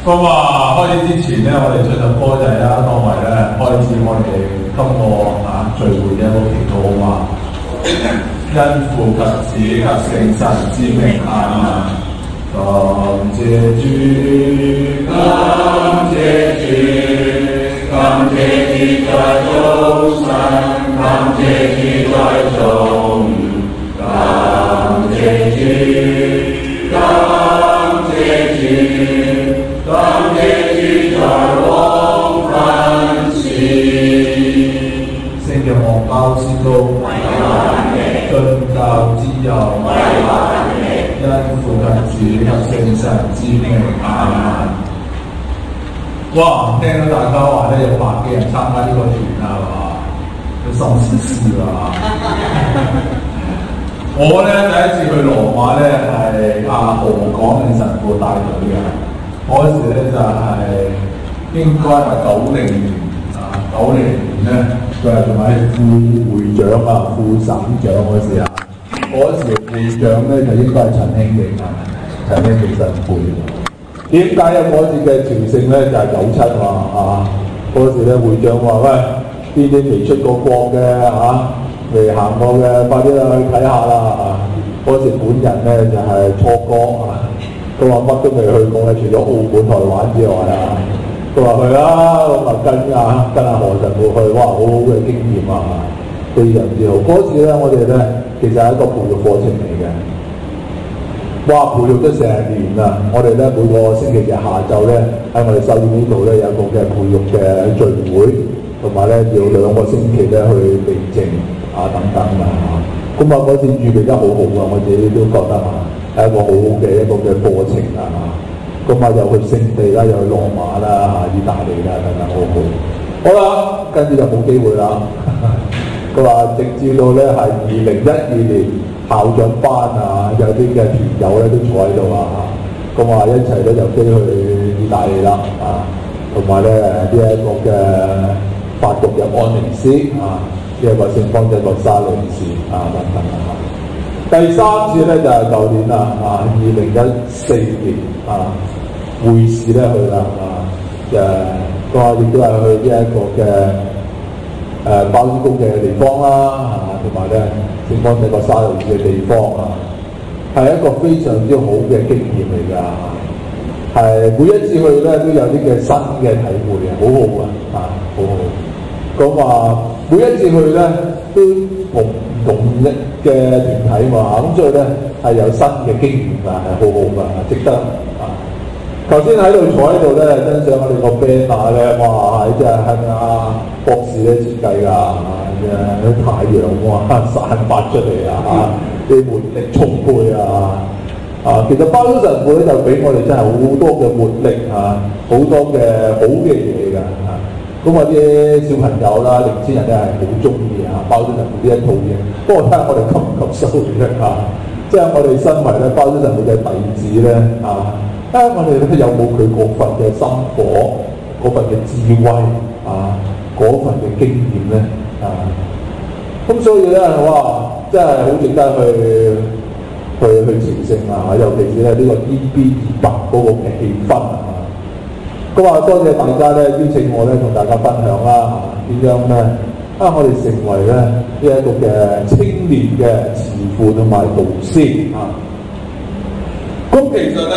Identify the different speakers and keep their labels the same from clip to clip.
Speaker 1: 咁啊，開始之前咧，我哋唱首歌就係啦，當為咧開始我哋今個聚會嘅一個祈禱啊嘛。因父及子及聖神之名阿們。感謝主，感謝主，感謝主在眾生，感謝主在眾人，感謝主，感謝主。感謝主在往分時，聖若望教之高，進教之佑，因父及子及聖神之名阿們。哇！聽到大家話咧，有100幾人參加呢個團啊，係嘛？都心思思啦。我咧第一次去羅馬咧，係阿何廣慶神父帶隊嘅。嗰時咧就應該係90年90年咧，佢係仲係副會長啊、副省長嗰時啊。嗰時會長咧就應該係陳興記陳興記神父。點解有嗰次嘅朝聖咧就係97啊？嗰時咧會長話：喂，邊啲未出過國嘅未行過嘅，快啲去睇下啦！嗰時本人咧就係初哥啊。佢話乜都未去過咧，除咗澳門、台灣之外啊，佢話去啦，咁啊跟阿何神父去，哇，好好嘅經驗啊，非常之好。嗰時咧，我哋咧其實係一個培育課程嚟嘅，哇，培育咗成年啦。我哋咧每個星期日下晝咧喺我哋修院呢度咧有個嘅培育嘅聚會，同埋咧要2個星期咧去備證等等啊。咁啊嗰次預備得好好啊，我自己都覺得係一個好好嘅一個嘅課程啦，咁又去聖地啦，又去羅馬啦，意大利啦等等，好好。好啦，跟住就冇機會啦。佢話直至到咧係2012年校長班有啲嘅團友咧都坐喺度咁話一齊咧就飛去意大利啦同埋咧呢一個嘅法國嘅安寧斯呢一個聖方濟各沙女士等等第3次咧就係舊年啦2014年會士咧去啦佢話亦都係去呢一個嘅包租公嘅地方啦同埋咧聖方濟各沙女士嘅地方係一個非常之好嘅經驗嚟㗎，係每一次去咧都有啲嘅新嘅體會嘅，好好啊好好。咁話每一次去咧都同嘅團體嘛，咁所以咧係有新嘅經驗㗎，係好好㗎，值得頭先喺度坐喺度咧，欣賞我哋個 banner 咧，哇！真係阿博士咧設計㗎，啲太陽散發出嚟啲活力充沛其實包租神父咧就俾我哋真係好多嘅活力好多嘅好嘅嘢㗎咁我啲小朋友啦、年輕人咧係好中意包租神父呢一套嘢。不過睇下我哋吸唔吸收嘅即係我哋身為咧包租神父嘅弟子咧睇下我哋咧有冇佢嗰份嘅心火、嗰份嘅智慧嗰份嘅經驗咧咁所以咧哇，真係好值得去朝聖尤其是咧呢個 EB200嗰個嘅氣氛咁話多謝大家咧邀請我咧同大家分享啦點樣咧我哋成為咧呢一個嘅青年嘅慈父同埋導師咁其實咧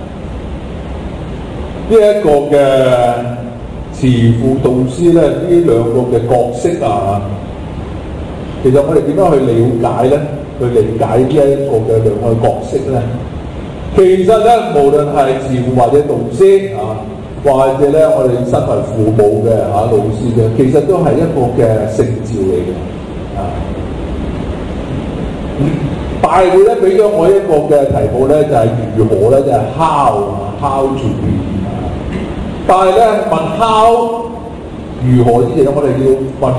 Speaker 1: 呢一個嘅慈父導師咧呢2個嘅角色其實我哋點樣去理解咧？去理解呢一個嘅2個角色咧？其實咧，無論係慈父或者導師或者咧我哋身為父母嘅老師嘅，其實都係一個嘅聖召嚟嘅大會咧俾咗我一個嘅題目咧，就係如何咧，就係 how to be。但係咧問 how 如何之前咧，我哋要問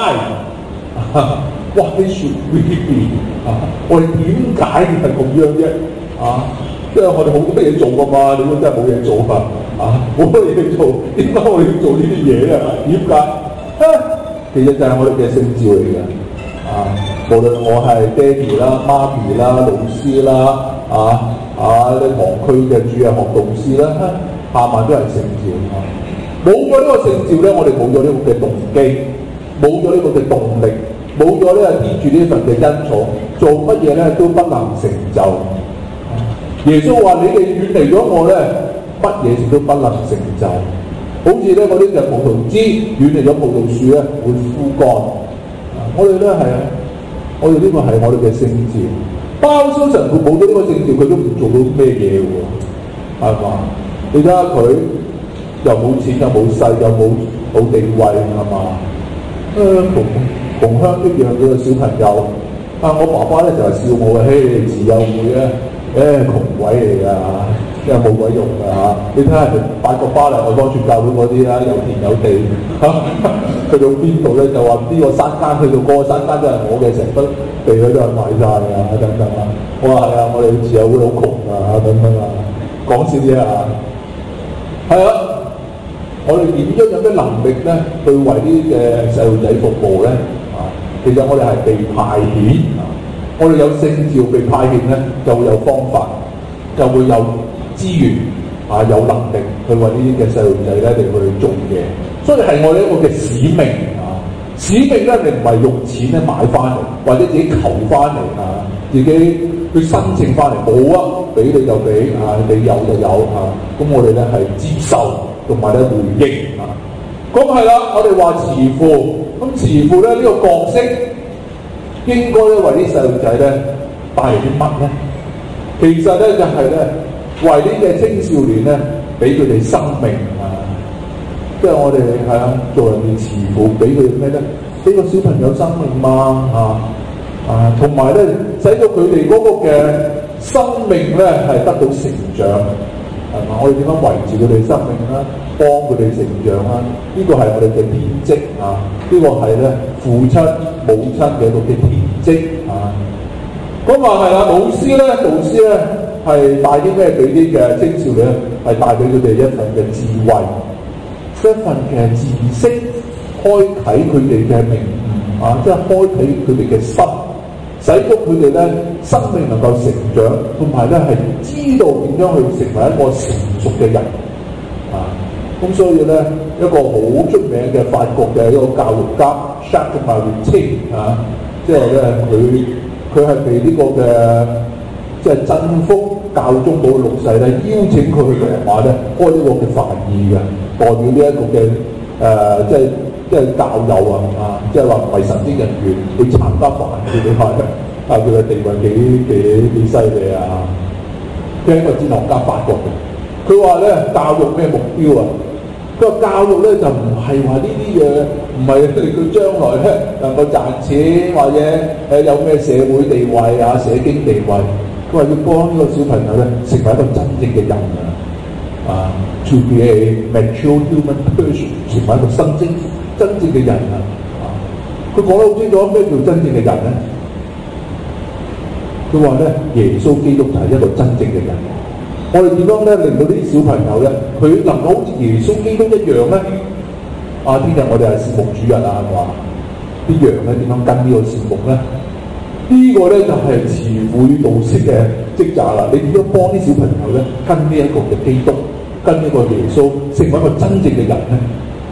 Speaker 1: why。Why should we be？我哋點解係咁樣啫？即係我哋好多嘢做㗎嘛，你估真係冇嘢做好多嘢做，點解我哋要做呢啲嘢啊？點解？其實就係我哋嘅聖召嚟嘅。無論我係爹哋啦、媽咪啦、老師啦，啲堂區嘅主日學導師啦，
Speaker 2: 下晚都係聖召啊！冇咗呢個聖召咧，我哋冇咗呢個嘅動機，冇咗呢個嘅動力，冇咗呢個天主呢份嘅恩寵，做乜嘢咧都不能成就。耶穌話：你哋遠離咗我咧，乜嘢事都不能成就。好似咧嗰啲嘅葡萄枝遠離咗葡萄樹咧，會枯乾。我哋咧係啊，我哋呢個係我哋嘅聖召。包修神父冇咗呢個聖召，佢都唔做到咩嘢喎，係嘛？你睇下佢又冇錢，又冇勢，又冇地位，係嘛？同鄉一樣嘅小朋友。我爸爸咧就係笑我嘅，嘿，自幼會咧，窮鬼嚟㗎，真係冇鬼用㗎嚇！你睇下人哋8個巴黎外邦傳教會嗰啲啦，有田有地嚇，去到邊度咧就話呢個山間去到嗰個山間都係我嘅，成筆地咧都係買晒㗎等等啊！我話係啊，我哋自幼會好窮㗎等等啊，講少啲啊，係啊，我哋點樣有咩能力咧去為呢啲嘅細路仔服務咧？其實我哋係被派遣，我哋有聖召被派遣咧，就會有方法，就會有資源有能力去為呢啲嘅細路仔咧嚟去做嘢，所以係我哋一個嘅使命啊！使命咧，你唔係用錢咧買翻嚟，或者自己求翻嚟自己去申請翻嚟，冇啊，俾你就俾你有就有咁我哋咧係接受同埋咧回應咁係啦，我哋話慈父。咁慈父咧呢個角色應該咧為啲細路仔咧帶嚟啲乜咧？其實咧就係咧為啲嘅青少年咧俾佢哋生命即係我哋係做人哋慈父，俾佢哋咩咧？俾個小朋友生命嘛同埋咧使到佢哋嗰個嘅生命咧係得到成長，係嘛？我哋點樣維持佢哋生命啦？幫佢哋成長啦，呢個係我哋嘅天職呢個係咧父親母親嘅一個嘅天職咁話係啦，導師咧係帶啲咩俾啲嘅青少年？係帶俾佢哋一份嘅智慧，一份嘅知識，開啟佢哋嘅明悟即係開啟佢哋嘅心，使到佢哋咧生命能夠成長，同埋咧係知道點樣去成為一個成熟嘅人咁所以咧，一個好出名嘅法國嘅一個教育家 Jacques Maritain 即係咧佢係被呢個嘅即係真福教宗保祿6世咧邀請佢去羅馬咧開呢個嘅梵意嘅，代表呢一個嘅即係教友即係話唔係神職人員去參加梵意，你睇佢嘅地位幾犀利啊！佢係一個哲學家法國嘅，佢話咧教育咩目標啊？佢話教育咧就唔係話呢啲嘢，唔係佢將來咧能夠賺錢或者有咩社會地位社經地位。佢話要幫呢個小朋友咧成為一個真正嘅人to be a mature human person， 成為一個真正嘅人佢講得好清楚咩叫真正嘅人咧？佢話咧耶穌基督就係一個真正嘅人。我哋點樣咧令到呢啲小朋友咧，佢能夠好似耶穌基督一樣咧？聽日我哋係節目主日係嘛？啲羊咧點樣跟呢個節目咧？呢個咧就係慈父與導師嘅職責啦。你點樣幫啲小朋友咧跟呢一個嘅基督，跟呢個耶穌，成為一個真正嘅人咧？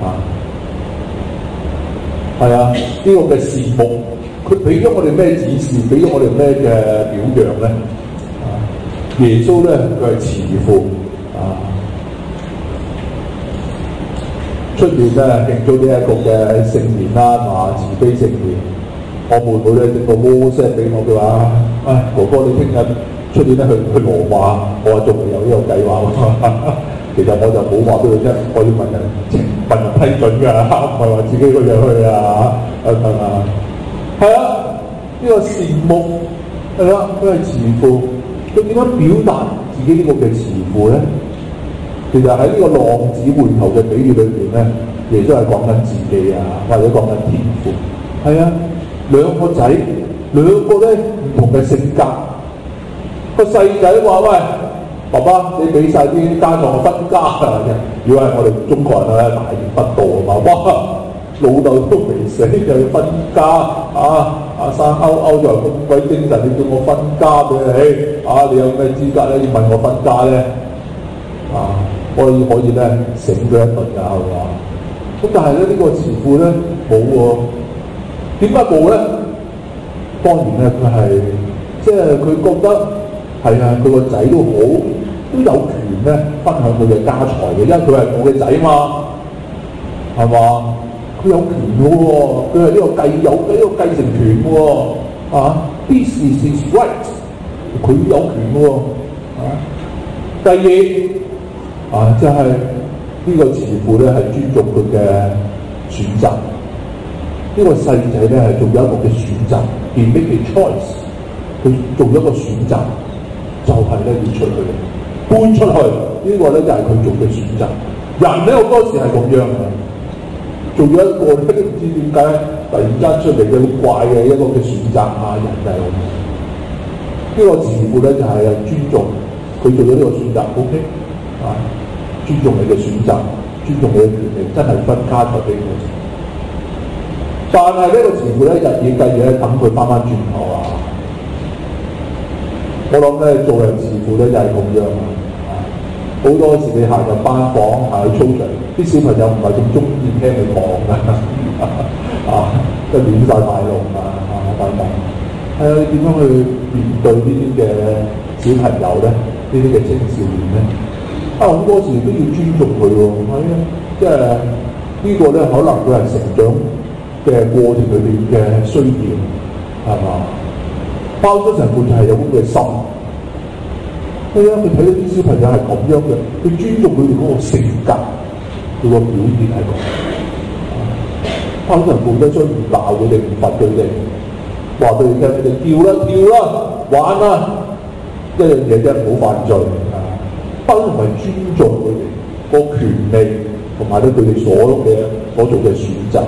Speaker 2: 係呢個嘅事目，佢俾咗我哋咩指示？俾咗我哋咩嘅表揚咧？耶穌咧佢係慈父出年咧慶祝呢一個嘅聖年啦，慈悲聖年。我妹妹咧整個 WhatsApp 俾我，佢話：哥哥你聽日出年咧去羅馬，我話仲未有呢個計劃。其實我就冇話俾佢聽，我要問人批准㗎，唔係話自己個樣去係呢個善目係佢係慈父。佢點樣表達自己呢個嘅慈父咧？其實喺呢個浪子回頭嘅比喻裏邊咧，耶穌係講緊自己或者講緊天父。兩個仔，兩個咧唔同嘅性格。個細仔話：喂，爸爸，你俾晒啲家當我分家如果係我哋中國人大逆不道哇！老豆都未死就要分家阿生勾就咁鬼精神，你叫我分家俾你你有咩資格咧？要問我分家咧？ 可以咧醒佢一頓㗎，係嘛？咁但係咧呢個慈父咧冇喎，點解冇咧？當然咧佢係即係佢覺得係啊，佢個仔都有權咧分享佢嘅家財嘅，因為佢係我嘅仔嘛，係嘛？佢有權嘅喎，佢係呢個繼承權嘅喎，啊 ，this is his right， 佢有權嘅喎，啊。第二啊，即係呢個慈父咧係尊重佢嘅選擇，呢個細仔咧係做咗一個嘅選擇 ，he make a choice， 佢做咗一個選擇，就係咧要出去，搬出去，呢個咧就係佢做嘅選擇。人咧好多時係咁樣嘅。做咗一個咧都唔知點解突然間出嚟嘅好怪嘅一個嘅選擇啊！人就係咁，呢個慈父咧就係尊重佢做咗呢個選擇 ，OK 啊，尊重你嘅選擇，尊重你嘅權利，真係分家財俾佢。但係呢個慈父咧日以繼夜等佢翻轉頭啊！我諗咧做人慈父咧就係咁樣啊！好多時你行入班房，行去操場，啲小朋友唔係咁中意聽你講㗎，即係亂晒大龍等等。係啊，你點樣去面對呢啲嘅小朋友咧？呢啲嘅青少年咧？好多時都要尊重佢喎。係啊，即係呢個咧，可能佢係成長嘅過程裏邊嘅需要，係嘛？包租神父就係有咁嘅心。係啊，佢睇到啲小朋友係咁樣嘅，佢尊重佢哋嗰個性格，佢個表現係咁。包租神父咧，所以唔鬧佢哋，唔罰佢哋，話佢哋跳啦，玩啦，一樣嘢啫，唔好犯罪。包租係尊重佢哋個權利，同埋咧佢哋所做嘅選擇。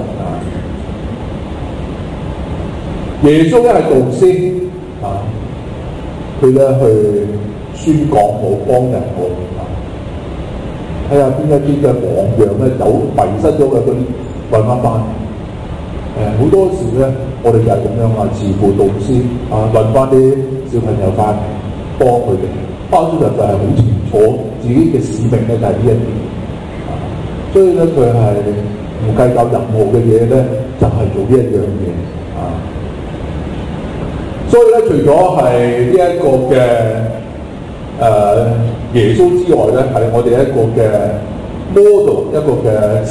Speaker 2: 耶穌咧係導師啊，佢咧去宣講好，幫人好，睇下邊一啲嘅榜樣咧有迷失咗嘅嗰啲揾翻翻。好多時咧，我哋就係咁樣啊，慈父導師啊，揾翻啲小朋友翻嚟幫佢哋。包租人就係好清楚自己嘅使命咧，就係呢一點。所以咧，佢係唔計較任何嘅嘢咧，就係做呢一樣嘢啊。所以咧，除咗係呢一個嘅耶穌之外咧，係我哋一個嘅 model， 一個嘅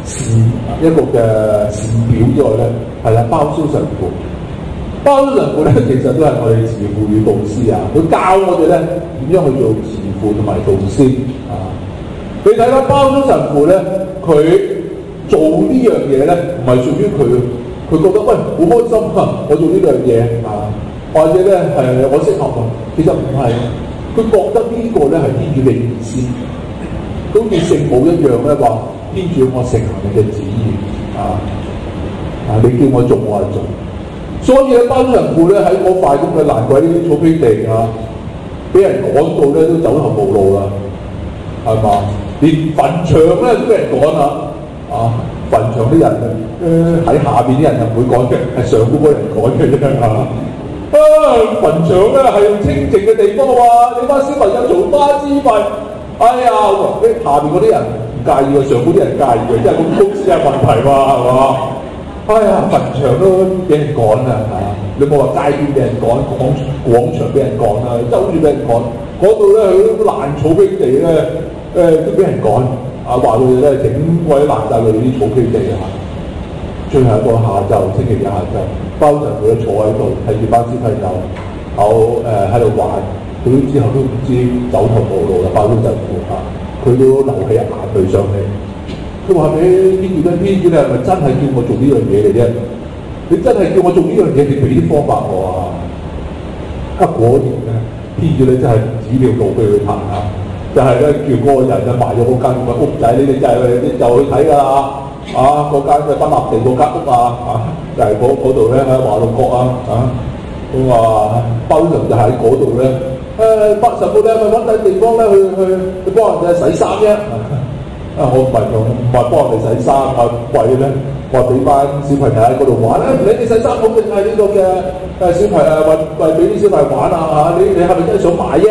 Speaker 2: 善表之外咧，係啦，包租神父。包租神父咧，其實都係我哋慈父與導師啊。佢教我哋咧點樣去做慈父同埋導師啊。你睇下包租神父咧，佢做呢樣嘢咧，唔係屬於佢覺得喂好開心啊！我做呢樣嘢啊，或者咧係我適合啊。其實唔係，佢覺得呢個咧係天主嘅意思，好似聖母一樣咧話：天主我承行你嘅旨意啊！你叫我做我係做。所以咧，包租神父咧喺嗰塊咁嘅爛鬼呢啲草皮地啊，俾人趕到咧都走投無路啦，係嘛？連墳場咧都俾人趕啦，墳場啲人喺下邊啲人就唔會趕嘅，係上邊嗰人趕嘅啫嚇。墳場咧係清靜嘅地方喎，你班小朋友嘈花枝沸，哎呀，下邊嗰啲人唔介意喎，上邊啲人介意嘅，即係咁公司有問題喎，係嘛？哎呀，墳場都俾人趕啦嚇！你冇話街邊俾人趕，廣場俾人趕啦，周處俾人趕，嗰度咧佢啲爛草皮地咧，都俾人趕。話佢哋咧整鬼爛晒佢哋啲草皮地啊！最後一個下晝，星期日下晝，包神父咧坐喺度睇住班小朋友，喺度玩，佢之後都唔知走投無路啦，包神父啊，佢都流起眼淚上嚟。佢話俾天主，你係咪真係叫我做呢樣嘢嚟啫？你真係叫我做呢樣嘢，你俾啲方法我啊！果然咧，天主咧真係指條路俾佢行啊！就係咧叫嗰個人咧賣咗嗰間咁嘅屋仔，你哋就去睇㗎啦！嗰間嘅不立地嗰間屋就係嗰度咧喺華陸國咁話包神就喺嗰度咧。包神父你係咪揾第地方咧去幫人哋洗衫啫？我唔係幫人哋洗衫貴咧，我話俾班小朋友喺嗰度玩咧，你哋洗衫好定係呢個嘅小朋友為俾啲小朋友玩你係咪真係想買啫？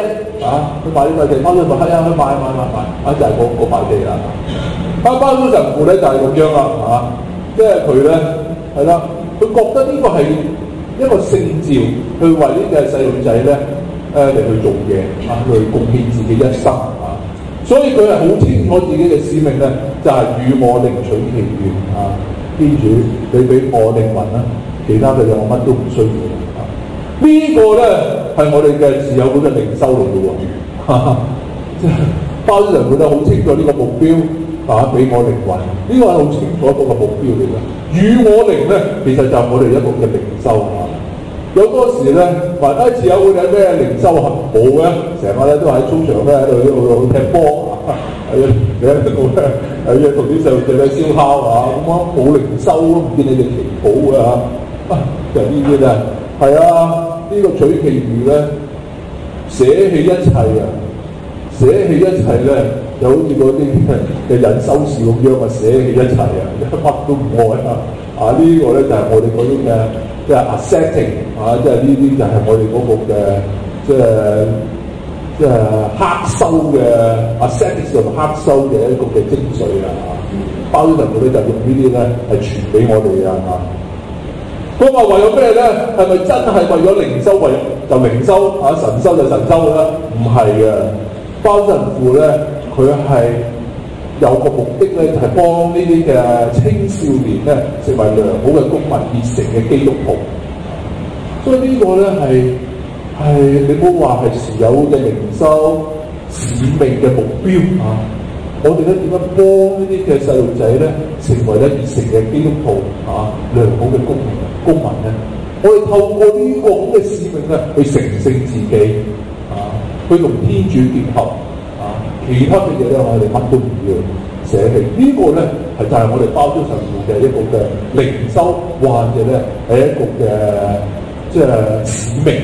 Speaker 2: 去買呢塊地，包租神父係啊，去買，就係嗰塊地啦。包租神父咧就係咁樣啦，即係佢咧係啦，佢覺得呢個係一個聖召，去為呢個細路仔咧嚟去做嘢去貢獻自己一生所以佢係好清楚自己嘅使命咧，就係與我靈取其願天主，你俾我靈魂啦，其他嘅嘢我乜都唔需要呢個咧係我哋嘅自有本嘅靈修嚟嘅喎，即係包租神父都好清楚呢個目標俾我靈魂，呢個係好清楚一個目標嚟嘅。與我靈咧，其實就係我哋一個嘅靈修有多時咧，話自有本有咩靈修行冇嘅，成日咧都喺操場咧喺度踢波你喺度咧同啲細路仔咧燒烤咁冇靈修唔見你哋祈禱就係呢啲咧。係呢個取其餘咧，捨棄一切捨棄一切咧，就好似嗰啲嘅隱修士咁樣捨棄一切乜都唔愛呢個咧就係我哋嗰啲嘅即係 ascetic 即係呢啲就係我哋嗰個嘅即係黑修嘅 ascetic 同黑修嘅一個嘅精髓包租神父咧就用呢啲咧係傳俾我哋咁話為咗咩咧？係咪真係為咗靈修就靈修神修就神修咧？唔係嘅，包租神父咧，佢係有個目的咧，就係幫呢啲嘅青少年咧，成為良好嘅公民、熱誠嘅基督徒。所以呢個咧係你唔好話係持有嘅靈修使命嘅目標我哋咧點樣幫呢啲嘅細路仔咧，成為咧熱誠嘅基督徒良好嘅公民咧？我哋透過呢個咁嘅使命咧，去成聖自己去同天主結合其他嘅嘢咧，我哋乜都唔要捨棄。呢個咧係就係我哋包租神父嘅一個嘅靈修，或者咧係一個嘅即係使命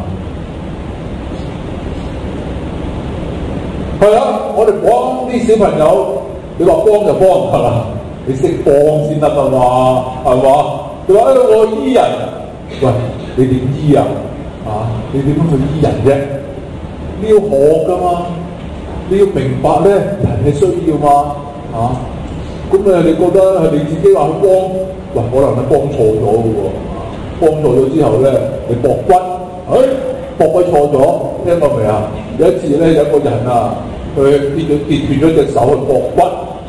Speaker 2: 係我哋幫啲小朋友，你話幫就幫係嘛？你識幫先得㗎嘛？係嘛？你話我醫人，喂，你點醫你點樣去醫人啫？你要學㗎嘛？你要明白咧，人嘅需要嘛？咁你覺得係你自己話去幫，喂，可能你幫錯咗嘅喎，幫錯咗之後咧，你駁骨，駁骨錯咗，聽過未啊？有一次咧，有個人佢跌斷咗隻手去駁骨，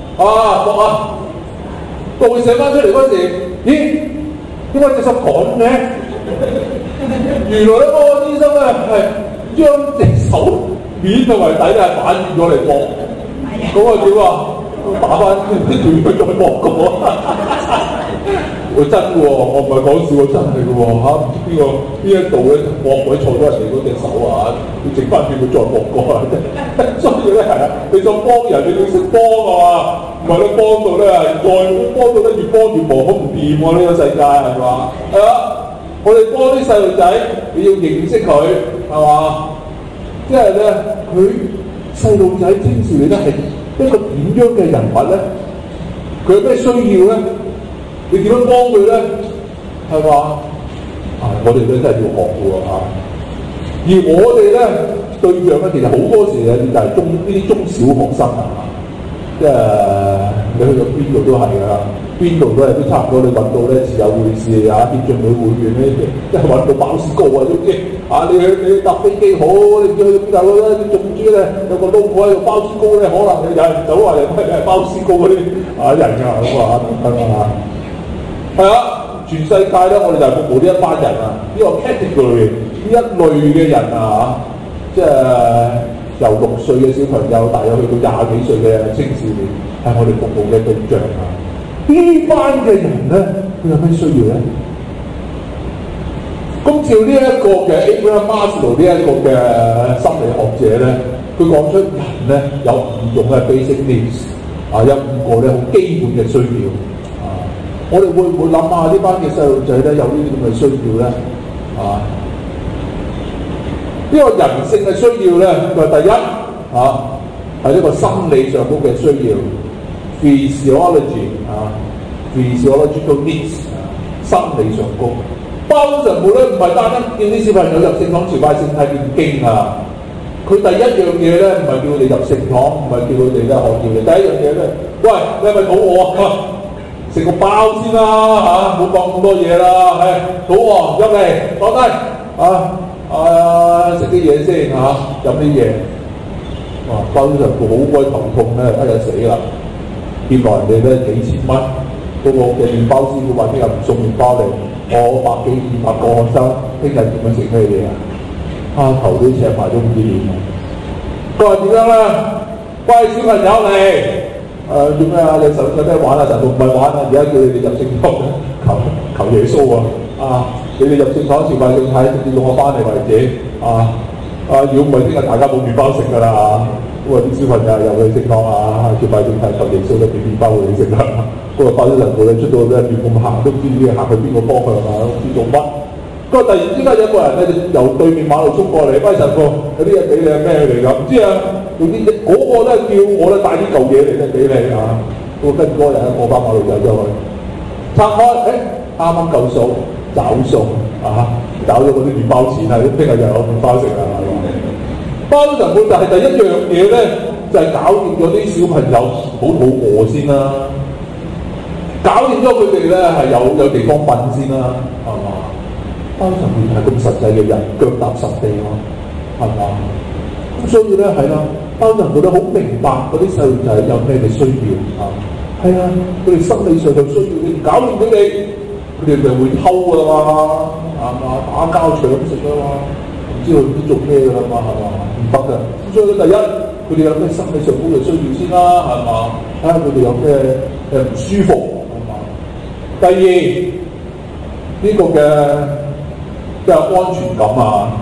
Speaker 2: 到佢醒翻出嚟嗰時，咦？點解隻手咁嘅？原來咧，嗰個醫生咧係將隻手面同埋底咧係反轉咗嚟駁，咁點打翻斷佢再駁過。我真嘅喎，我唔係講笑，我真係嘅喎唔知邊一度咧駁位錯咗人哋嗰隻手要整翻轉佢再駁過所以咧你想幫人，你要識幫唔係你幫到咧再幫到咧越幫越忙，好唔掂呢個世界係嘛？我哋幫啲細路仔，你要認識佢係嘛？即係咧佢細路仔青少年咧係一個點樣嘅人物咧？佢有咩需要咧？你點樣幫佢咧？係嘛？我哋咧真係要學嘅而我哋咧對象咧，其實好多時咧就係呢啲中小學生即係你去到邊度都係㗎啦，邊度都差唔多。你揾到咧持有會士協進會會員咧，即係揾到鮑思高總之你搭飛機好，你去到邊度咧，你總之咧有個 logo 喺度鮑思高咧，可能有人走話你係鮑思高嗰啲人㗎係全世界咧，我哋就係服務呢一班人呢個 category 呢一類嘅人即係由6歲嘅小朋友，大約去到20幾歲嘅青少年，係我哋服務嘅對象呢班嘅人咧，佢有咩需要咧？咁照呢一個嘅 Abraham Maslow 呢一個嘅心理學者咧，佢講出人咧有5種嘅 basic needs 有5個咧好基本嘅需要。我哋會唔會諗下呢班嘅細路仔咧有呢啲咁嘅需要咧？呢個人性嘅需要咧，佢第一係一個心理上高嘅需要 physiological needs 生理上高。包神父咧唔係單單叫啲小朋友入聖堂朝拜聖體念經佢第一樣嘢咧，唔係叫你入聖堂，唔係叫佢哋咧學叫你。第一樣嘢咧，喂，你係咪肚餓啊？食個包先啦嚇，唔好講咁多嘢啦。係肚餓入嚟坐低食啲嘢先嚇，飲啲嘢。哇！包咗神父好鬼頭痛咧，死啦！欠落人哋咧幾千蚊，嗰個嘅麵包師傅話聽日唔送麵包嚟，我100幾200個學生，聽日點樣食咩嘢啊？頭都赤埋都唔知點啊！佢話點樣咧？喂，小朋友嚟，做咩啊？你手有咩玩啊？神父唔係玩啊！而家叫你哋入聖堂求耶穌啊！你哋入聖堂朝拜聖體，直至到我翻嚟為止啊！如果唔係，聽日大家冇麵包食㗎啦！咁啲小朋友入去聖堂朝拜聖體求耶穌咧，俾麵包佢哋食啦！嗰個包咗神父咧出到咧亂咁行，都唔知行去邊個方向啊！唔知做乜。不過突然之間有個人咧由對面馬路衝過嚟，喂，神父有啲嘢俾你係咩嚟㗎？唔知啊，用啲嗰個咧叫我咧帶啲舊嘢嚟咧俾你啊！嗰個跟住嗰個人過翻馬路走咗去，拆開，啱啱夠數找數找咗嗰啲麵包錢啊！聽日又有麵包食啊！包咗神父就係第一樣嘢咧，就係搞掂咗啲小朋友好肚餓先啦，搞掂咗佢哋咧係有地方瞓先啦，係嘛？包神父係咁實際嘅人，腳踏實地咯，係嘛？咁所以咧係啦，包神父咧好明白嗰啲細路仔有咩嘅需要啊，係啊，佢哋心理上就需要你搞掂佢哋，佢哋咪會偷㗎嘛，係嘛？打交搶食㗎嘛，唔知佢唔知做咩㗎啦嘛，係嘛？唔得㗎。咁所以第一，佢哋有咩心理上高嘅需要先啦，係嘛？睇下佢哋有咩唔舒服，係嘛？第二呢個嘅。即係安全感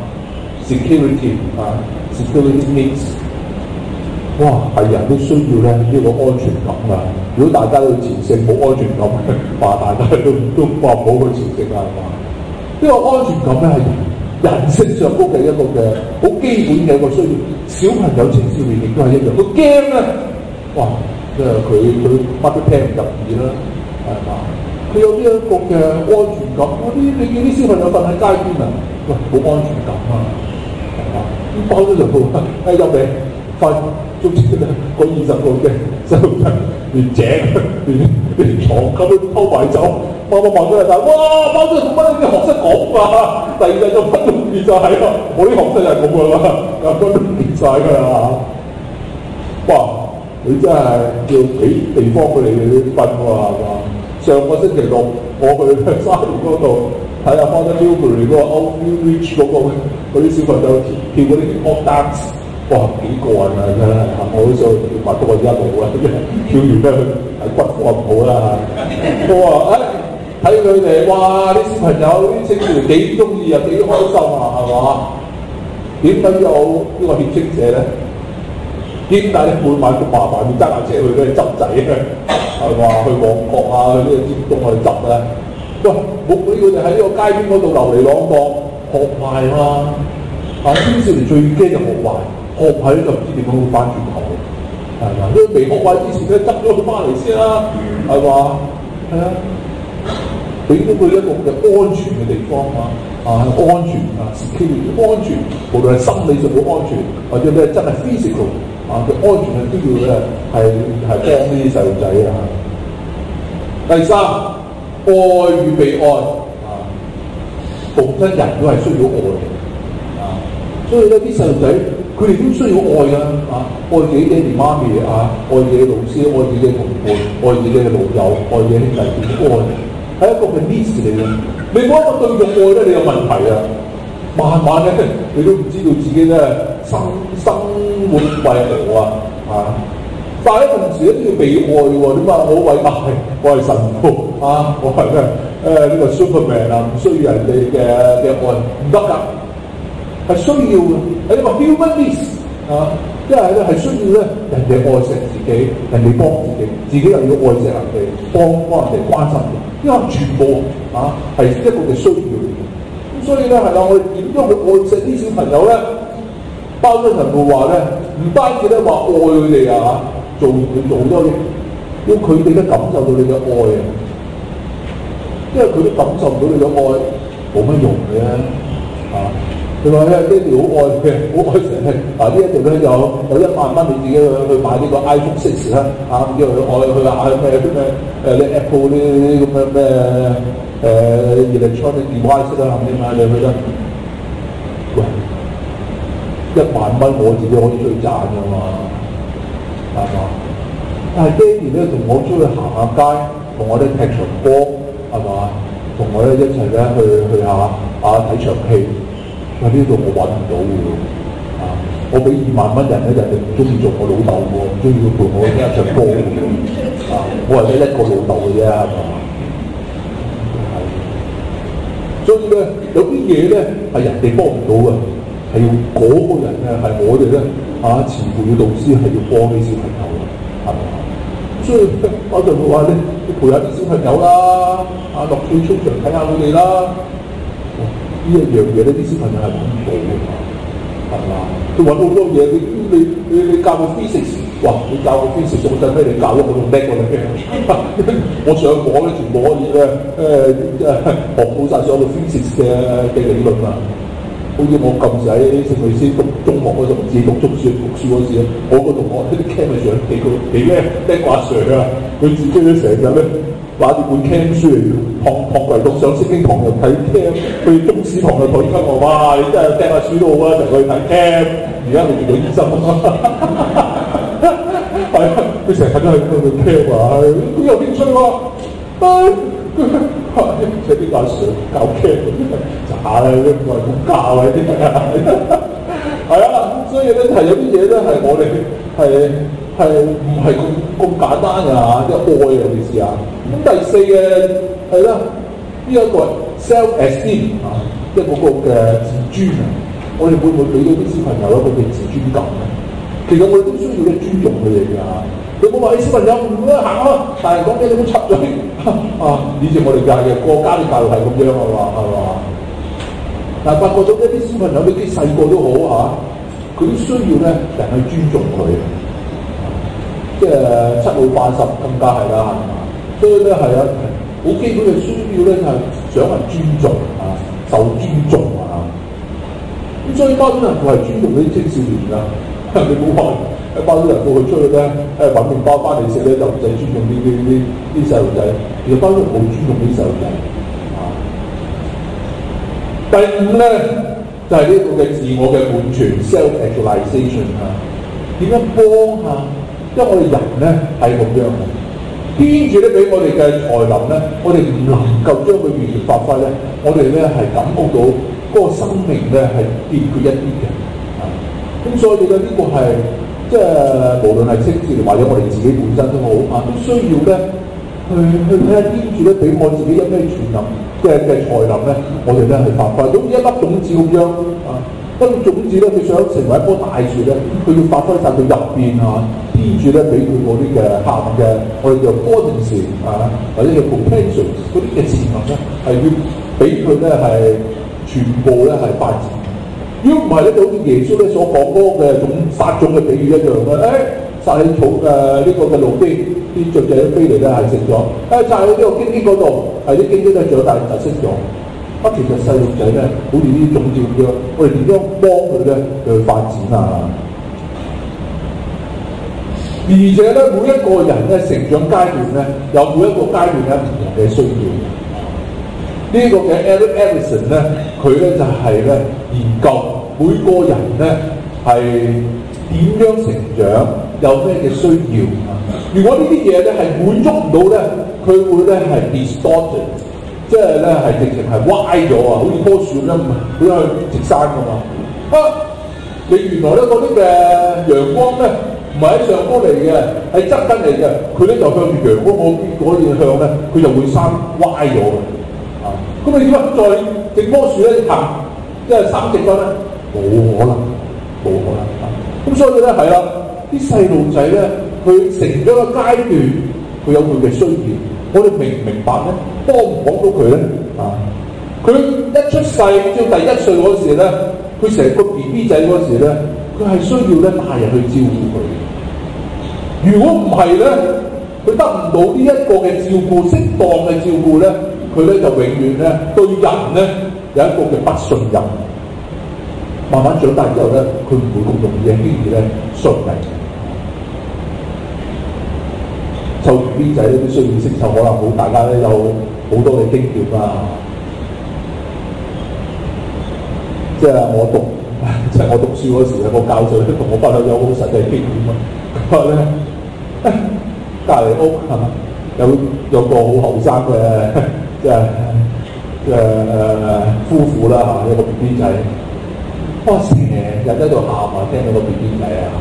Speaker 2: security security needs， 哇，係人都需要咧呢個安全感㗎。如果大家都前線冇安全感，話大家都話唔好去前線啦，係嘛？呢個安全感咧係人性上高嘅一個嘅好基本嘅一個需要。小朋友青少年亦都係一樣，佢驚咧，哇！即係佢乜都聽唔入耳啦，係嘛？佢有呢一個嘅安全感，你叫啲小朋友瞓喺街邊啊，喂，冇安全感啊，係嘛？咁包咗就好，入嚟瞓，總之咧個20個嘅細路仔連井連床咁都偷埋走，望出嚟就哇，包咗做乜？啲學生講啊，第二日就分都變晒啦，我啲學生就係咁噶啦，分都變晒㗎啦，哇！你真係要俾地方佢哋瞓喎，係嘛？上個星期六，我去沙田嗰度睇下 Father Newbury 嗰個 Outreach 嗰啲小朋友跳嗰啲 hop dance， 哇，幾過癮啊！真係，我好想跳埋不過一路啊，跳完咧係骨科唔好啦。我話睇佢哋，哇！啲小朋友啲青少年幾中意啊，幾開心啊，係嘛？點解有呢個協青社咧？點解你每晚咁麻煩要揸架車去嗰度執仔咧？係話去旺角去呢個尖東去執咧？喂，冇俾佢哋喺呢個街邊嗰度流離浪蕩學壞嘛？青少年最驚就學壞，學壞咧就唔知點樣會翻轉頭，係嘛？因為未學壞之前咧執咗佢翻嚟先啦，係嘛？係啊，俾到佢一個嘅安全嘅地方安全security安全，無論係心理上嘅安全，或者咧真係 physical。佢安全嘅都要咧，係幫呢啲細路仔啊。第三，愛與被愛逢親人都係需要愛嘅所以咧啲細路仔佢哋都需要愛㗎愛自己爹哋媽咪愛自己老師，愛自己嘅同伴，愛自己嘅老友，愛自己兄弟姊妹，愛係一個嘅 needs 嚟嘅。你冇一個對象愛咧，你有問題啊！慢慢咧，你都唔知道自己咧生活為何但係同時咧都要被愛喎。點解我好偉大？我係神父我係咩呢個 Superman 唔需要人哋嘅愛，唔得㗎，係需要嘅，係一個 human needs 因為咧係需要咧人哋愛錫自己，人哋幫自己又要愛錫人哋，幫人哋關心人，因為全部係一個嘅需要嚟嘅。所以咧係啦，我哋點樣去愛錫啲小朋友咧？包咗神父話咧，唔單止咧話愛佢哋做好多嘢，要佢哋都感受到你嘅愛因為佢都感受唔到你嘅愛，冇乜用嘅佢話咧，爹哋好愛嘅，好愛成日呢一度咧有1萬蚊，你自己去買呢個 iPhone 6啦，咁之後去下咩啲 Apple 啲咁嘅咩electronic device 啦，你買你去啦。喂，1萬蚊我自己可以出去賺㗎嘛，係嘛？但係爹哋咧同我出去行下街，同我哋踢場波，係嘛？同我咧一齊咧去下睇場戲。喺呢度我揾唔到嘅喎，我俾2萬蚊人咧，人哋唔中意做我老豆喎，唔中意陪我聽一場歌嘅喎，我係得一個老豆嘅啫，係嘛？所以咧有啲嘢咧係人哋幫唔到嘅，係要嗰個人咧係我哋咧前輩嘅導師係要幫啲小朋友嘅，係嘛？所以我就會話你陪下啲小朋友啦，落去操場睇下佢哋啦。呢一樣嘢咧，啲小朋友係揾唔到嘅嘛，係嘛？佢揾好多嘢，你教佢 physics， 哇！你教佢 physics， 我真係你教咗我仲叻過你嘅。我上網咧，全部可以咧，學到晒所有 physics 嘅理論啊！好似我咁仔聖類斯讀中學嗰陣，自己讀書嗰時咧，我個同學啲 cam 上幾咩叻過阿 Sir 啊！佢自己咧成日咧。拿住本 cam 書嚟堂嚟讀上聖經堂又睇 cam， 去中史堂又睇 cam， 我哇！你真係掟下書都好啊，就去睇 cam。而家佢做咗醫生啊，係啊，佢成日睇都係睇 cam 啊，佢有興趣喎。即係啲阿 Sir 教 cam 渣啦，唔係咁教啊啲係啊，所以咧係有啲嘢咧係我哋係唔係咁簡單㗎？即係愛啊，你試下。咁第4嘅係啦，呢一個 self-esteem 即係嗰個嘅自尊啊。我哋會唔會俾到啲小朋友一個嘅自尊感咧？其實我哋都需要咧尊重佢哋㗎。你冇話啲小朋友唔好行啊，但係講嘅你都插嘴以前我哋教嘅國家嘅教育係咁樣係嘛？但係發覺到一啲小朋友你幾細個都好佢都需要咧人去尊重佢。即係7老80更加係啦，係嘛？所以咧係好基本嘅需要咧就係想人尊重受尊重咁所以包租人父係尊重啲青少年㗎，你冇話包租人父去出去咧揾麵包翻嚟食咧就唔使尊重啲細路仔，其實包租人冇尊重啲細路仔第5咧就係呢個嘅自我嘅滿全 self-actualization 點樣幫下？因為我哋人咧係咁樣嘅，天主咧俾我哋嘅才能咧，我哋唔能夠將佢完全發揮咧，我哋咧係感覺到嗰個生命咧係欠缺一啲嘅，咁所以咧呢個係即係無論係青少年或者我哋自己本身都好都需要咧去睇下天主咧俾我自己有咩全能嘅才能咧，我哋咧係發揮，好似一粒種子咁樣一粒種子咧，佢想成為一棵大樹咧，佢要發揮晒佢入邊天主咧俾佢嗰啲嘅客嘅，我哋叫 potency 或者叫 potential 嗰啲嘅潛能咧，係要俾佢咧係全部咧係發展。如果唔係咧，就好似耶穌咧所講嗰個嘅撒種嘅比喻一樣嘅，撒喺草呢個嘅路邊，啲雀仔飛嚟咧係食咗，撒喺呢個荊棘嗰度，係啲荊棘咧長大就識咗。其實細路仔咧，好似呢啲種子咁樣，我哋點樣幫佢咧去發展而且咧，每一個人咧成長階段咧，有每一個階段咧唔同嘅需要。呢個嘅 Erik Erikson 咧，佢咧就係咧研究每個人咧係點樣成長，有咩嘅需要。如果呢啲嘢咧係滿足唔到咧，佢會咧係 distorted， 即係咧係直情係歪咗好似棵樹咁樣，好似去直山㗎嘛。你原來咧嗰啲嘅陽光咧，唔係喺上高嚟嘅，係側跟嚟嘅。佢咧就向住陽光嗰邊向咧，佢就會生歪咗嘅。咁你點解再整棵樹咧行，即係生直分咧？冇可能。咁所以咧係啦，啲細路仔咧，佢成長嘅階段，佢有佢嘅需要。我哋明唔明白咧？幫唔幫到佢咧？佢一出世至第1歲嗰時咧，佢成個 BB 仔嗰時咧，佢係需要咧大人去照顧佢。如果唔係咧，佢得唔到呢一個嘅照顧，適當嘅照顧咧，佢咧就永遠咧對人咧有一個嘅不信任。 慢慢長大之後咧，佢唔會咁容易輕易咧信人。湊 BB 仔咧都需要識湊，可能好大家咧有好多嘅經驗啦。即係我讀書嗰時咧，個教授咧同我分享有好實際經驗啊。佢話咧，隔離屋有個好後生嘅夫婦啦嚇，有個 BB 仔，哇成日喺度喊啊，聽到個 BB 仔啊，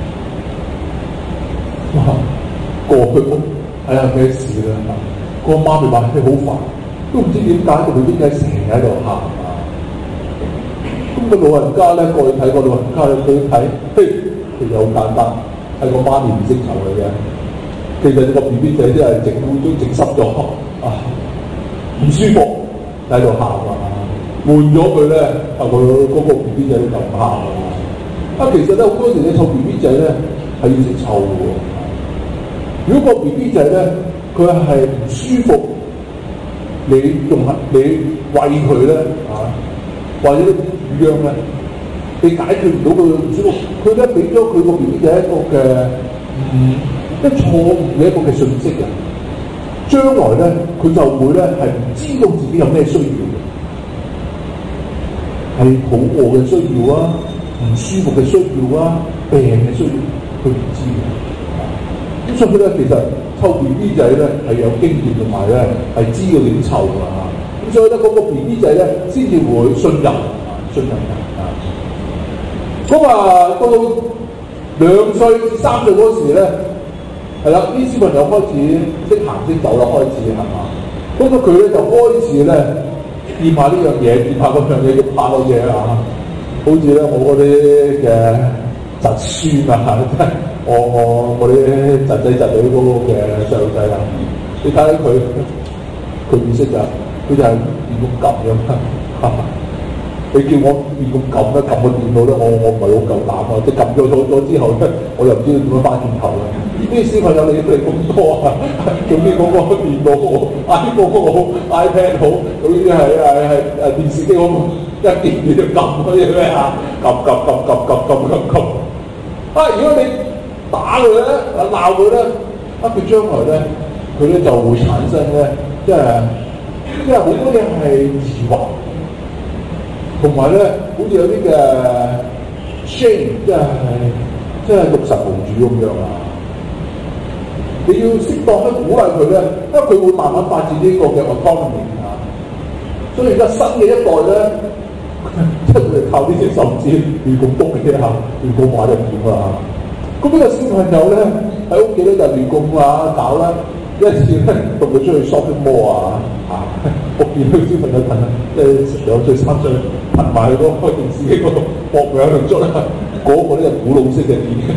Speaker 2: 哇過去屋睇下咩事啦，個媽咪話佢好煩，都唔知點解個 BB 仔成日喺度喊啊。咁個老人家咧過去睇個老人家，佢睇，其實好簡單，係個媽咪唔識湊嘅啫。其實個 BB 仔真係整濕咗啊，唔舒服喺度喊啊，換咗佢咧，佢嗰個 BB 仔都咁喊啊。其實咧好多時你湊 BB 仔咧係要識湊嘅喎。如果個 BB 仔咧佢係唔舒服，你餵佢咧啊，或者啲乳癢咧，你解決唔到佢唔舒服，佢咧俾咗佢個 BB 仔一個嘅一錯誤嘅一個嘅信息嘅，將來咧佢就會咧係唔知道自己有咩需要嘅，係肚餓嘅需要啊，唔舒服嘅需要啊，病嘅需要，佢唔知嘅。咁所以咧，其實湊 BB 仔咧係有經驗同埋咧係知道點湊㗎嚇。咁所以咧嗰個 BB 仔咧先至會信任啊。咁啊到2歲至3歲嗰時咧。係啦，啲小朋友開始識行識走啦，開始係嘛？咁佢咧就開始咧掂下呢樣嘢，掂下嗰樣嘢，喐下嗰嘢啊！好似咧我嗰啲嘅侄孫啊，我啲侄仔侄女嗰個嘅細路仔啦，你睇下佢唔識㗎，佢就係亂咁撳咁。你叫我亂咁撳咧，撳個電腦咧，我唔係好夠膽啊！即係撳咗之後咧，我又唔知道點樣翻轉頭啦。啲小朋友你咁多啊，總之嗰個電腦好 ，iPhone 好 ，iPad 好，總之係電視機好，一電你就撳嗰啲咩啊？撳。如果你打佢咧，鬧佢咧，佢將來咧，佢咧就會產生咧，即係好多嘢係疑惑。同埋咧，好似有啲嘅 shame， 即係六神無主咁樣啊！你要適當咧鼓勵佢咧，因為佢會慢慢發展呢個嘅 autonomy 啊。所以而家新嘅一代咧，即係佢哋靠呢啲手指亂咁篤嘅嚇，亂咁玩就掂啊！咁呢個小朋友咧喺屋企咧就亂咁搞啦。一次咧同佢出去 shopping mall 我見到小朋友騰即係2歲3歲騰埋去嗰個電視機嗰度搏命喺度捽啦，嗰個咧就古老式嘅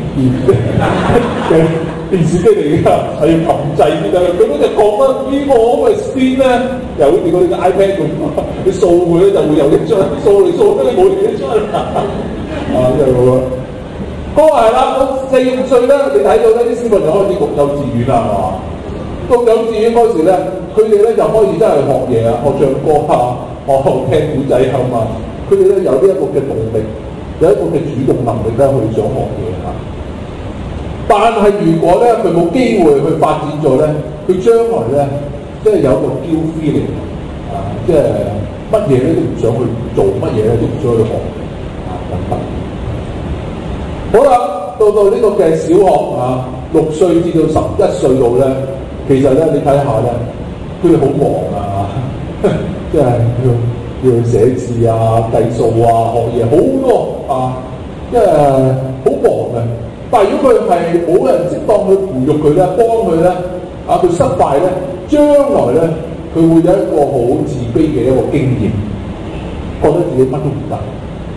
Speaker 2: 電視機嚟㗎，係要撳掣先得。佢嗰隻講啦，呢個咁嘅 screen 咧，又好似嗰啲 iPad 咁，你掃佢咧就會有啲出，掃嚟掃去都冇嘢出真係好啊！嗰個係啦，到4、5歲咧，你睇到咧啲小朋友開始讀幼稚園啦，係嘛？到幼稚園嗰時咧，佢哋咧就開始真係學嘢啊，學唱歌啊，學聽古仔啊嘛。佢哋咧有呢一個嘅動力，有一個嘅主動能力咧去想學嘢嚇。但係如果咧佢冇機會去發展咗咧，佢將來咧即係有一個 guilt feeling啊，即係乜嘢咧都唔想去做，乜嘢咧都唔想去學啊等等。好啦，到呢個嘅小學啊，6歲至到11歲度咧。其實咧，你睇下咧，佢哋好忙啊，即係要寫字啊、計數啊、學嘢好多啊，即係好忙嘅。但係如果佢係冇人適當去培育佢咧、幫佢咧，佢失敗咧，將來咧佢會有一個好自卑嘅一個經驗，覺得自己乜都唔得。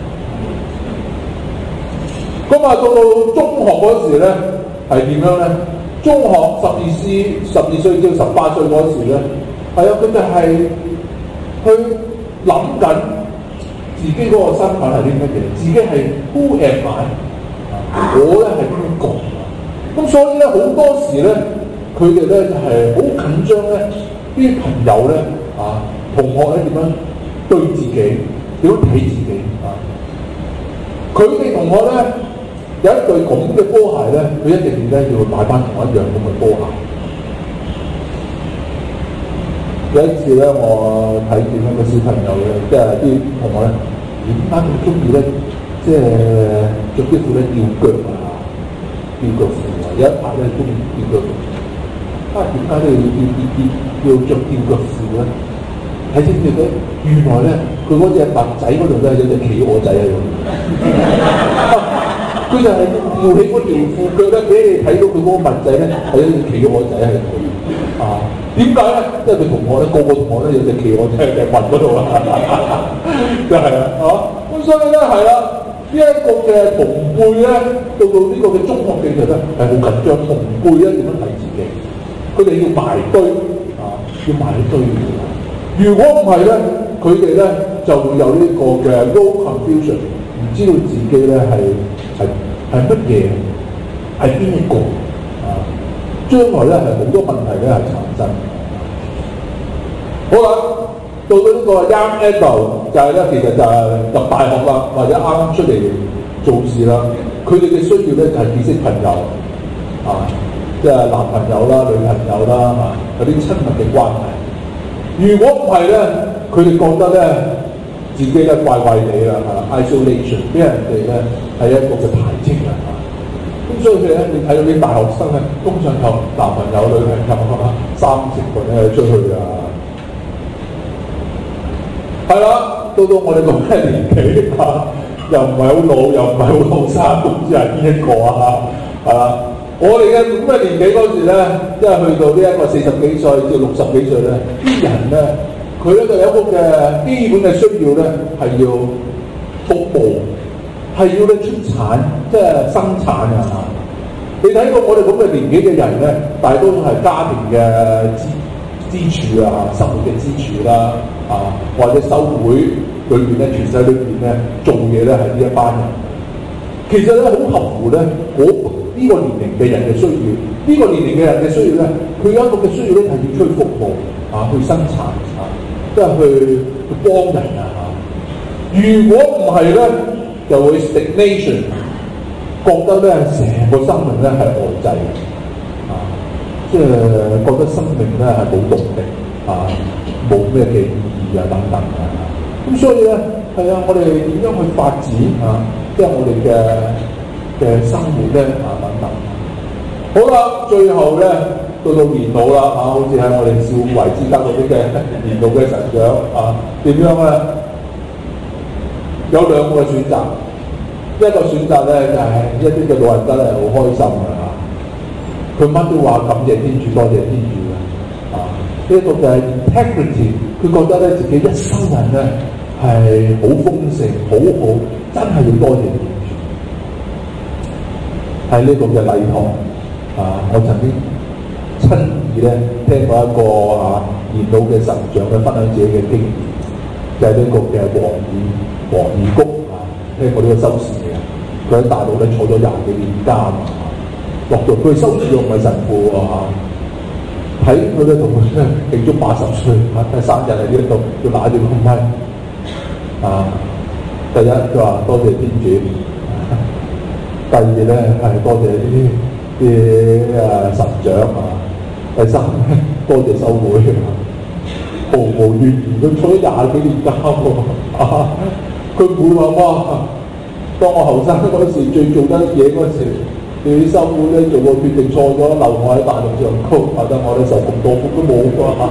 Speaker 2: 咁到中學嗰時咧係點樣咧？中學12歲至18歲嗰時咧，係啊，佢哋係去諗緊自己嗰個身份係啲乜嘢，自己係 who am I？我咧係邊個？咁所以咧好多時咧，佢哋咧就係好緊張咧，啲朋友咧同學咧點樣對自己，點樣睇自己啊？ 佢哋同學咧有一對咁嘅波鞋咧，佢一定咧要買翻同一樣咁嘅波鞋。有一次咧，我睇見一個小朋友咧，即係啲同學咧，點解咁中意咧？即係着啲褲咧吊腳啊，吊腳褲啊！有一排咧中意吊腳褲。點解都要着吊腳褲咧？睇清楚咧，原來咧佢嗰隻襪仔嗰度咧有隻企鵝仔喺度。佢就係吊起嗰條褲腳咧，俾你睇到佢嗰個襪仔咧係一隻企鵝仔喺度。點解咧？因為佢同學咧，個同學咧有隻企鵝仔喺隻襪嗰度啊，就係啦，咁所以咧係啦，呢一個嘅同輩咧，到呢個嘅中學嘅時候咧係好緊張，同輩咧點樣睇自己？佢哋要埋堆要埋一堆。如果唔係咧，佢哋咧就會有呢個嘅 role confusion， 唔知道自己咧係乜嘢，係邊一個將來咧係好多問題咧係產生。好啦，到咗呢個 young adult 就係咧，其實就係入大學啦，或者啱啱出嚟做事啦。佢哋嘅需要咧就係結識朋友即係男朋友啦、女朋友啦有啲親密嘅關係。如果唔係咧，佢哋覺得咧自己咧怪怪地啦isolation， 俾人哋咧係一個嘅排斥啊。咁所以咧，你睇到啲大學生咧，通常有男朋友、女朋友30個咧出去係啦，到我哋咁嘅年紀又唔係好老，又唔係好後生，都唔知係邊一個係啦。我哋嘅咁嘅年紀嗰時咧，即係去到呢一個40幾歲至60幾歲咧，啲人咧，佢咧就有一個嘅基本嘅需要咧，係要服務，係要咧出產，即係生產你睇到我哋咁嘅年紀嘅人咧，大多數係家庭嘅支柱生活嘅支柱啦，或者修會裏邊咧，全世裏邊咧做嘢咧係呢一班人。其實咧好合乎咧呢個年齡嘅人嘅需要，呢個年齡嘅人嘅需要咧，佢有一個嘅需要咧係要出去服務去生產即係去幫人如果唔係咧，就會 stagnation， 覺得咧成個生命咧係呆滯即係覺得生命咧係冇動力冇咩嘅意義等等咁所以咧係我哋點樣去發展即係我哋嘅生活咧等等。好啦，最後咧到年老啦好似喺我哋少維之家嗰啲嘅年老嘅神長點樣咧？有兩個選擇，一個選擇咧就係一啲嘅老人家咧好開心佢乜都話感謝天主，多謝天主呢一個就係 integrity， 佢覺得咧自己一生人咧係好豐盛，好真係要多謝天主。喺呢個嘅禮堂我曾經親耳咧聽過一個年老嘅神長嘅分享自己嘅經驗，就係呢個嘅黃義谷聽過呢個修士嘅，佢喺大陸咧坐咗20幾年監落到佢收住又唔係神父睇佢咧同佢慶祝80歲生日喺呢度，要拿住個咪第一佢話多謝天主，第二咧係多謝啲神長第三多謝修會毫無怨言，佢坐咗20幾年監佢唔會話哇，當我後生嗰時最做得嘢嗰時。你修會咧做個決定錯咗，留我喺大陸上高，或者我咧受咁多苦都冇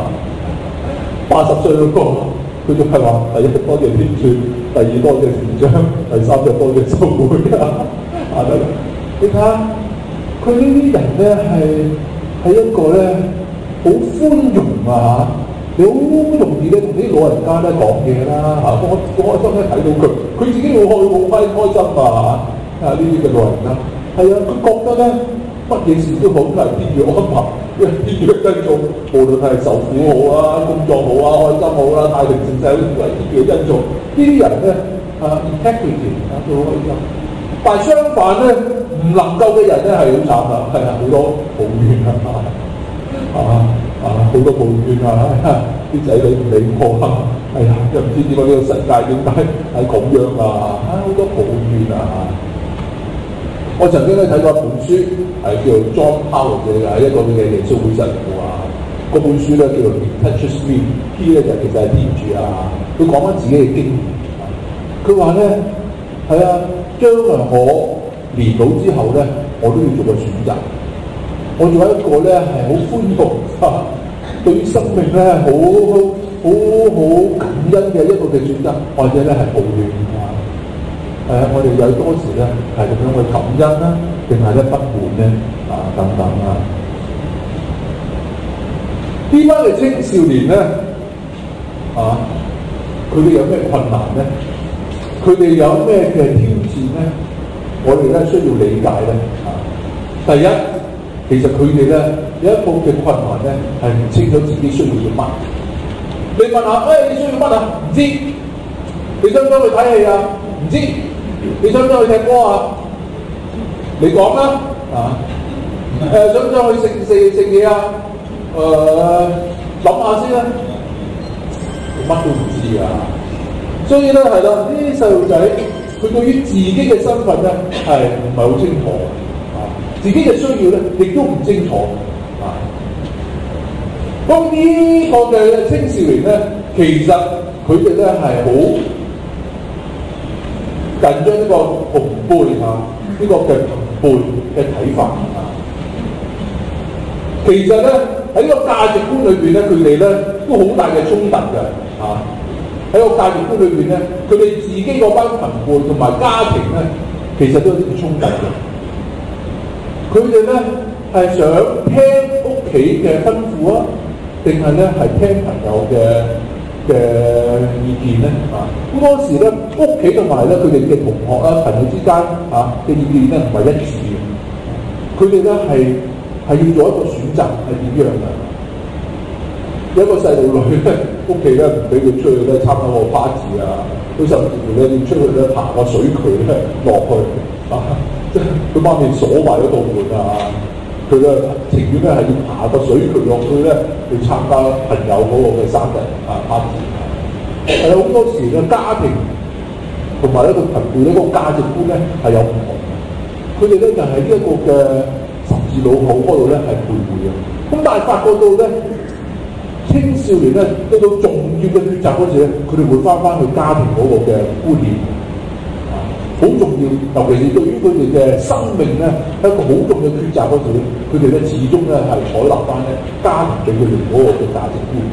Speaker 2: 80歲嗰個，佢仲係話第一多謝天主，第二多謝團長，第三就多謝修會你睇下佢呢啲人咧係一個咧好寬容你好容易咧同啲老人家咧講嘢啦我開心咧睇到佢自己好開心呢啲嘅老人家。佢覺得咧乜嘢事都好都係天主安排，因為天主嘅恩寵，無論係受苦好工作好開心好太平盛世都係天主嘅恩寵。呢啲人咧integrity 都好開心，但係相反咧唔能夠嘅人咧係好慘好多抱怨好多抱怨啊，啲仔女唔理我啊，哎呀，又唔知點解呢個世界點解係咁樣啊，好多抱怨啊！我曾經咧睇過一本書，係叫做 John Powell 嘅，係一個嘅耶穌會神父啊。嗰本書咧叫做 Touches Me，P 咧就其實係天主啊。佢講翻自己嘅經驗，佢話咧係啊，將來我年老之後咧，我都要做個選擇。我做一個咧係好寬容對於生命咧好感恩嘅一個嘅選擇，或者咧係抱怨啊。我哋有多時咧係咁樣去感恩啦，定係咧不滿咧等等啊。呢班嘅青少年咧佢哋有咩困難咧？佢哋有咩嘅挑戰咧？我哋咧需要理解咧第一，其實佢哋咧有一個嘅困難咧係唔清楚自己需要啲乜。你問下你需要乜啊？唔知。你想唔想去睇戲啊？唔知。你想唔想去踢波啊？你講啦想唔想去食嘢啊？諗下先啦，乜都唔知啊！所以咧係啦，呢啲細路仔佢對於自己嘅身份咧係唔係好清楚自己嘅需要咧亦都唔清楚咁呢個嘅青少年咧，其實佢哋咧係好緊張呢個同輩呢個嘅同輩嘅睇法其實咧喺呢個價值觀裏邊咧，佢哋咧都好大嘅衝突嘅喺個價值觀裏邊咧，佢哋自己嗰班朋輩同埋家庭咧，其實都有啲衝突嘅。佢哋咧係想聽屋企嘅吩咐啊，定係咧係聽朋友嘅意見咧咁多時咧，屋企同埋咧佢哋嘅同學啊、朋友之間嘅意見咧唔係一致嘅。佢哋咧係要做一個選擇係點樣嘅？有一個細路女咧，屋企咧唔俾佢出去咧參加個 party佢甚至乎咧要出去咧爬個水渠咧落去即係佢媽咪鎖埋嗰道門佢咧情願咧係要爬個水渠落去咧去參加朋友嗰個嘅生日party。係有好多時嘅家庭同埋一個朋輩呢個價值觀咧係有唔同嘅。佢哋咧就係呢一個嘅十字路口嗰度咧係徘徊嘅。咁但係發覺到咧青少年咧到到重要嘅抉擇嗰時咧，佢哋會翻去家庭嗰個嘅觀念好重要，尤其是對於佢哋嘅生命咧一個好重要嘅抉擇嗰時咧，佢哋咧始終咧係採納翻咧家庭俾佢哋嗰個嘅價值觀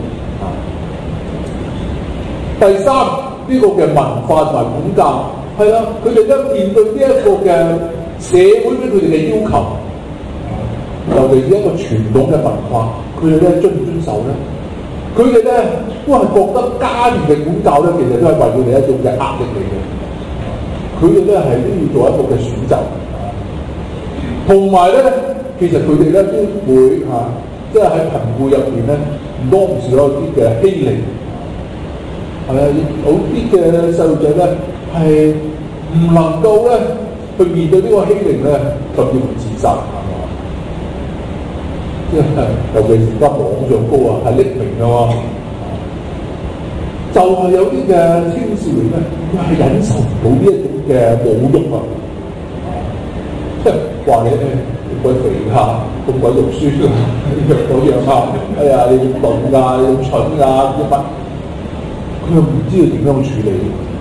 Speaker 2: 第三呢個嘅文化同埋管教係啦，佢哋咧面對呢一個嘅社會俾佢哋嘅要求，尤其是一個傳統嘅文化，佢哋咧遵唔遵守咧？佢哋咧都係覺得家庭嘅管教咧，其實都係為佢哋一種嘅壓力嚟嘅。佢哋咧係都要做一個嘅選擇，同埋咧，其實佢哋咧都會即係喺貧富入邊咧，唔多唔少有啲嘅欺凌，係咪？有啲嘅細路仔咧係唔能夠咧去面對呢個欺凌咧，甚至乎自殺。即係尤其是而家網上高係匿名嘅喎，就係有啲嘅青少年咧，佢係忍受唔到呢一種嘅侮辱即係話你咁鬼肥咁鬼讀書嗰樣哎呀你咁笨你咁蠢啲乜，佢又唔知道點樣處理。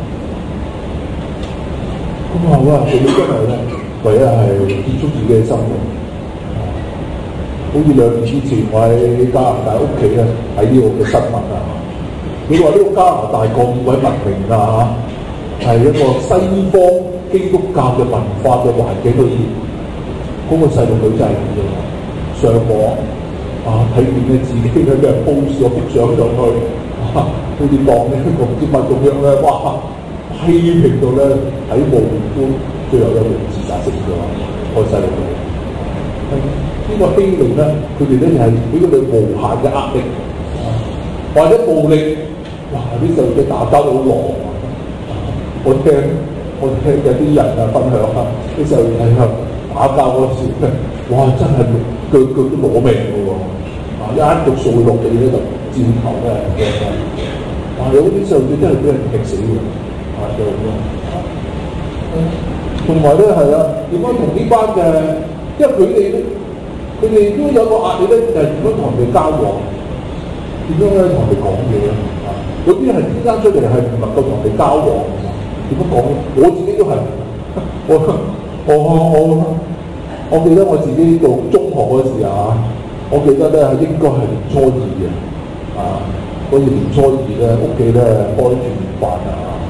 Speaker 2: 咁佢哋真係咧，唯一係結束自己嘅生活。好似2年之前，我喺加拿大屋企咧睇呢個嘅新聞你話呢個加拿大咁鬼文明係一個西方基督教嘅文化嘅環境裏面，嗰個細路女真係咁樣上網睇見咧自己咧俾人 post 咗幅相上去好似當呢個唔知乜咁樣咧，哇批評到咧喺無端最後有人自殺死咗個細路女。呢個欺凌咧，佢哋咧係俾佢哋無限嘅壓力，或者暴力。哇！啲細路仔打交好狼我聽有啲人分享啲細路仔打交嗰時哇！真係腳都攞命嘅喎一喐掃落地咧就照頭咧嘅。有啲細路仔真係俾人踢死嘅，就咁樣。同埋咧係啦，點樣同呢班嘅，因為佢哋都有個壓力咧，就係點樣同人哋交往，點樣咧同人哋講嘢咧。有啲係天生出嚟係唔能夠同人哋交往，點樣講咧？我自己都係，我記得我自己讀中學嗰時啊，我記得咧應該係年初二嘅，嗰時年初二咧屋企咧開住飯啊，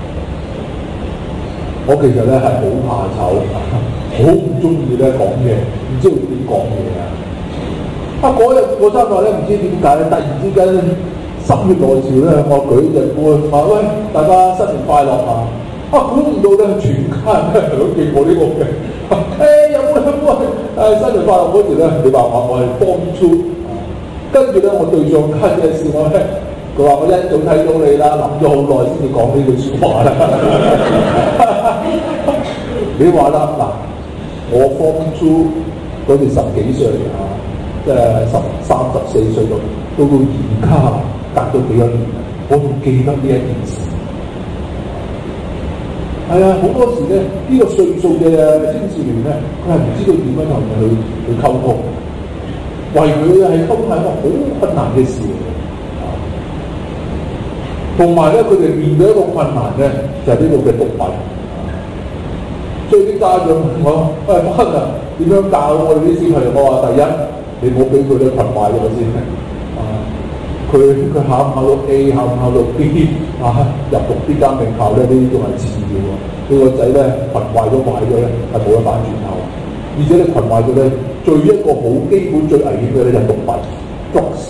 Speaker 2: 我其實咧係好怕醜，好唔中意咧講嘢，唔知道點講嘢啊！嗰日嗰餐飯咧唔知點解咧，突然之間心血來潮咧，我舉隻杯話喂，大家新年快樂啊！估唔到咧，全家人咧都記我呢個嘅。有冇新年快樂嗰時咧，你話我係 Form 2，跟住咧我對象家姐笑我咧，佢話我一早睇到你啦，諗咗好耐先至講呢句説話啦。你話啦嗱，我 Form 2嗰時10幾歲啊，即係13、14歲到而家隔咗幾多年，我仲記得呢一件事。係啊，好多時咧，呢個歲數嘅青少年咧，佢係唔知道點樣同人去溝通，為佢係溝通係一個好困難嘅事嚟嘅。同埋咧，佢哋面對一個困難咧，就係呢度嘅毒品。所以啲家長問我：喂，媽啊，點樣教我哋啲小朋友？我話：第一，你唔好俾佢哋群壞咗先。佢考唔考到 A， 考唔考到 B 入讀呢間名校咧，呢啲都係次要喎。佢個仔咧群壞咗咧，係冇得翻轉頭。而且你群壞咗咧，最一個好基本最危險嘅咧就係毒品 drugs。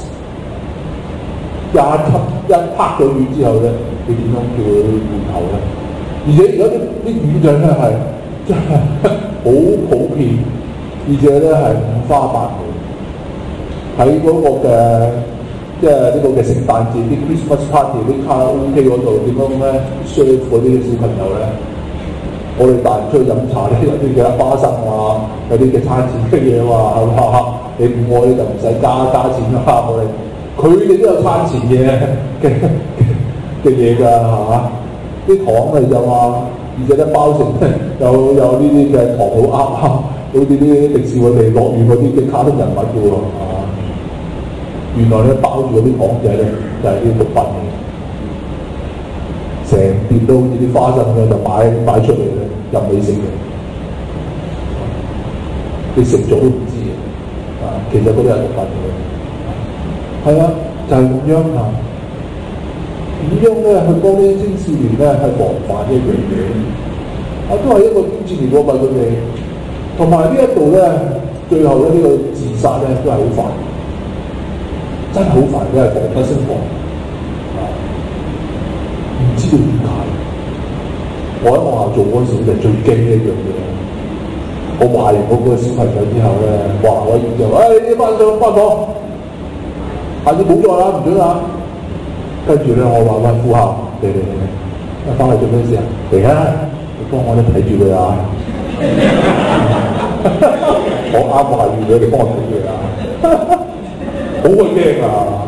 Speaker 2: 一拍咗院之後咧，你點樣叫佢換頭咧？而且而家啲院長咧係真係好普遍，而且咧係五花八門。喺嗰個嘅即係呢個嘅聖誕節啲 Christmas party 啲卡拉 OK 嗰度點樣咧 serve 嗰啲小朋友咧？我哋大人出去飲茶咧，有啲嘅花生啊，有啲嘅餐錢嘅嘢話，你唔愛你就唔使加錢啦。佢哋都有餐錢嘅嘢㗎，係嘛？啲糖咪就話，而且咧包成有呢啲嘅糖好啱，好似啲迪士尼樂園嗰啲嘅卡通人物嘅喎，原來咧包住嗰啲糖仔咧就係啲毒品嚟，成碟都好似啲花生咁就擺出嚟咧，任你食嘅，你食咗都唔知嘅，其實嗰啲係毒品嚟嘅。係啊，就係咁樣啊。點樣咧去幫啲青少年咧係防範呢樣嘢？都係一個堅持嚟過為佢哋。同埋呢一度咧，最後咧呢個自殺咧都係好煩，真係好煩，都係防不勝防。唔知道點解？我喺學校做嗰陣時就最驚呢一樣嘢。我話完嗰個小朋友之後咧，話我就你翻房。下次冇再啦，唔准啦。跟住咧，我話喂副校，嚟，翻去做咩事啊？嚟啊！你幫我哋睇住佢啊！我啱話完咗，你幫我睇住佢啊！好鬼驚啊！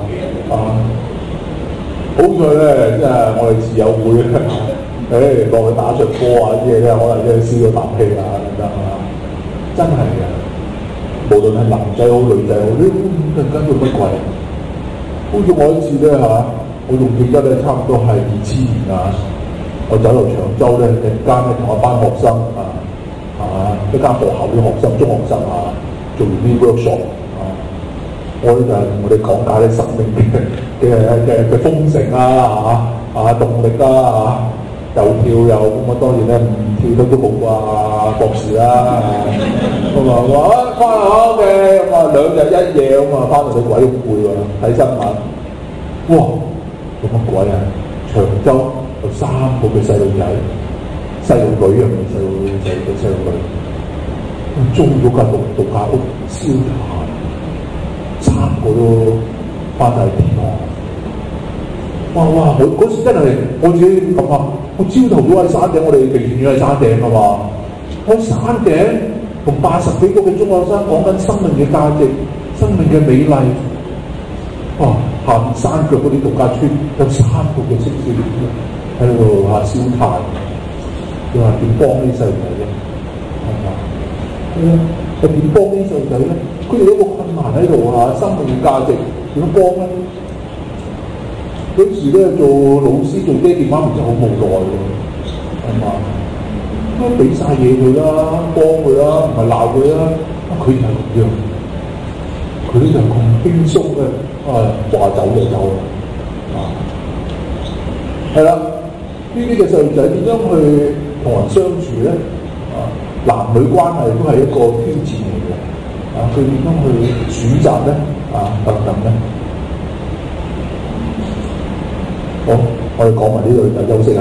Speaker 2: 好在咧，即係我哋自由會咧，落去打場波啊啲嘢咧，可能即係燒咗啖氣啊，得啊！真係嘅，無論係男仔好女仔好，呢跟住乜鬼？好似我一次咧我仲記得咧，差唔多係2000年啊，我走到長洲咧，突然間咧同一班學生一間學校啲學生、中學生做完啲 workshop 我咧就係同我哋講解咧生命嘅豐盛動力又跳又咁當然咧唔跳得都好博士啦咁話翻學嘅咁2日1夜咁翻到你鬼咁攰喎，睇新聞，哇做乜鬼啊？長洲有3個嘅細路仔、細路女細路女，租咗間度假屋燒炭，3個都翻嚟天堂。哇！嗰時真係我自己諗下，我朝頭早喺山頂，我哋平時要喺山頂㗎嘛。喺山頂同80幾個嘅中學生講緊生命嘅價值、生命嘅美麗， 下面山腳嗰啲度假村有3個嘅青少年喺度燒炭，佢話點幫呢細路仔咧？係嘛？點幫呢細路仔咧？佢哋有一個困難喺度生命價值點樣幫咧？有時咧做老師做爹哋媽咪就好無奈喎，係嘛？都俾晒嘢佢啦，幫佢啦，唔係鬧佢啦，佢就係咁樣，佢呢就咁輕鬆嘅，話走就走係啦。呢啲嘅細路仔點樣去同人相處咧？男女關係都係一個挑戰嚟嘅，佢點樣去選擇咧？等等咧。好，我哋講埋呢度就休息下。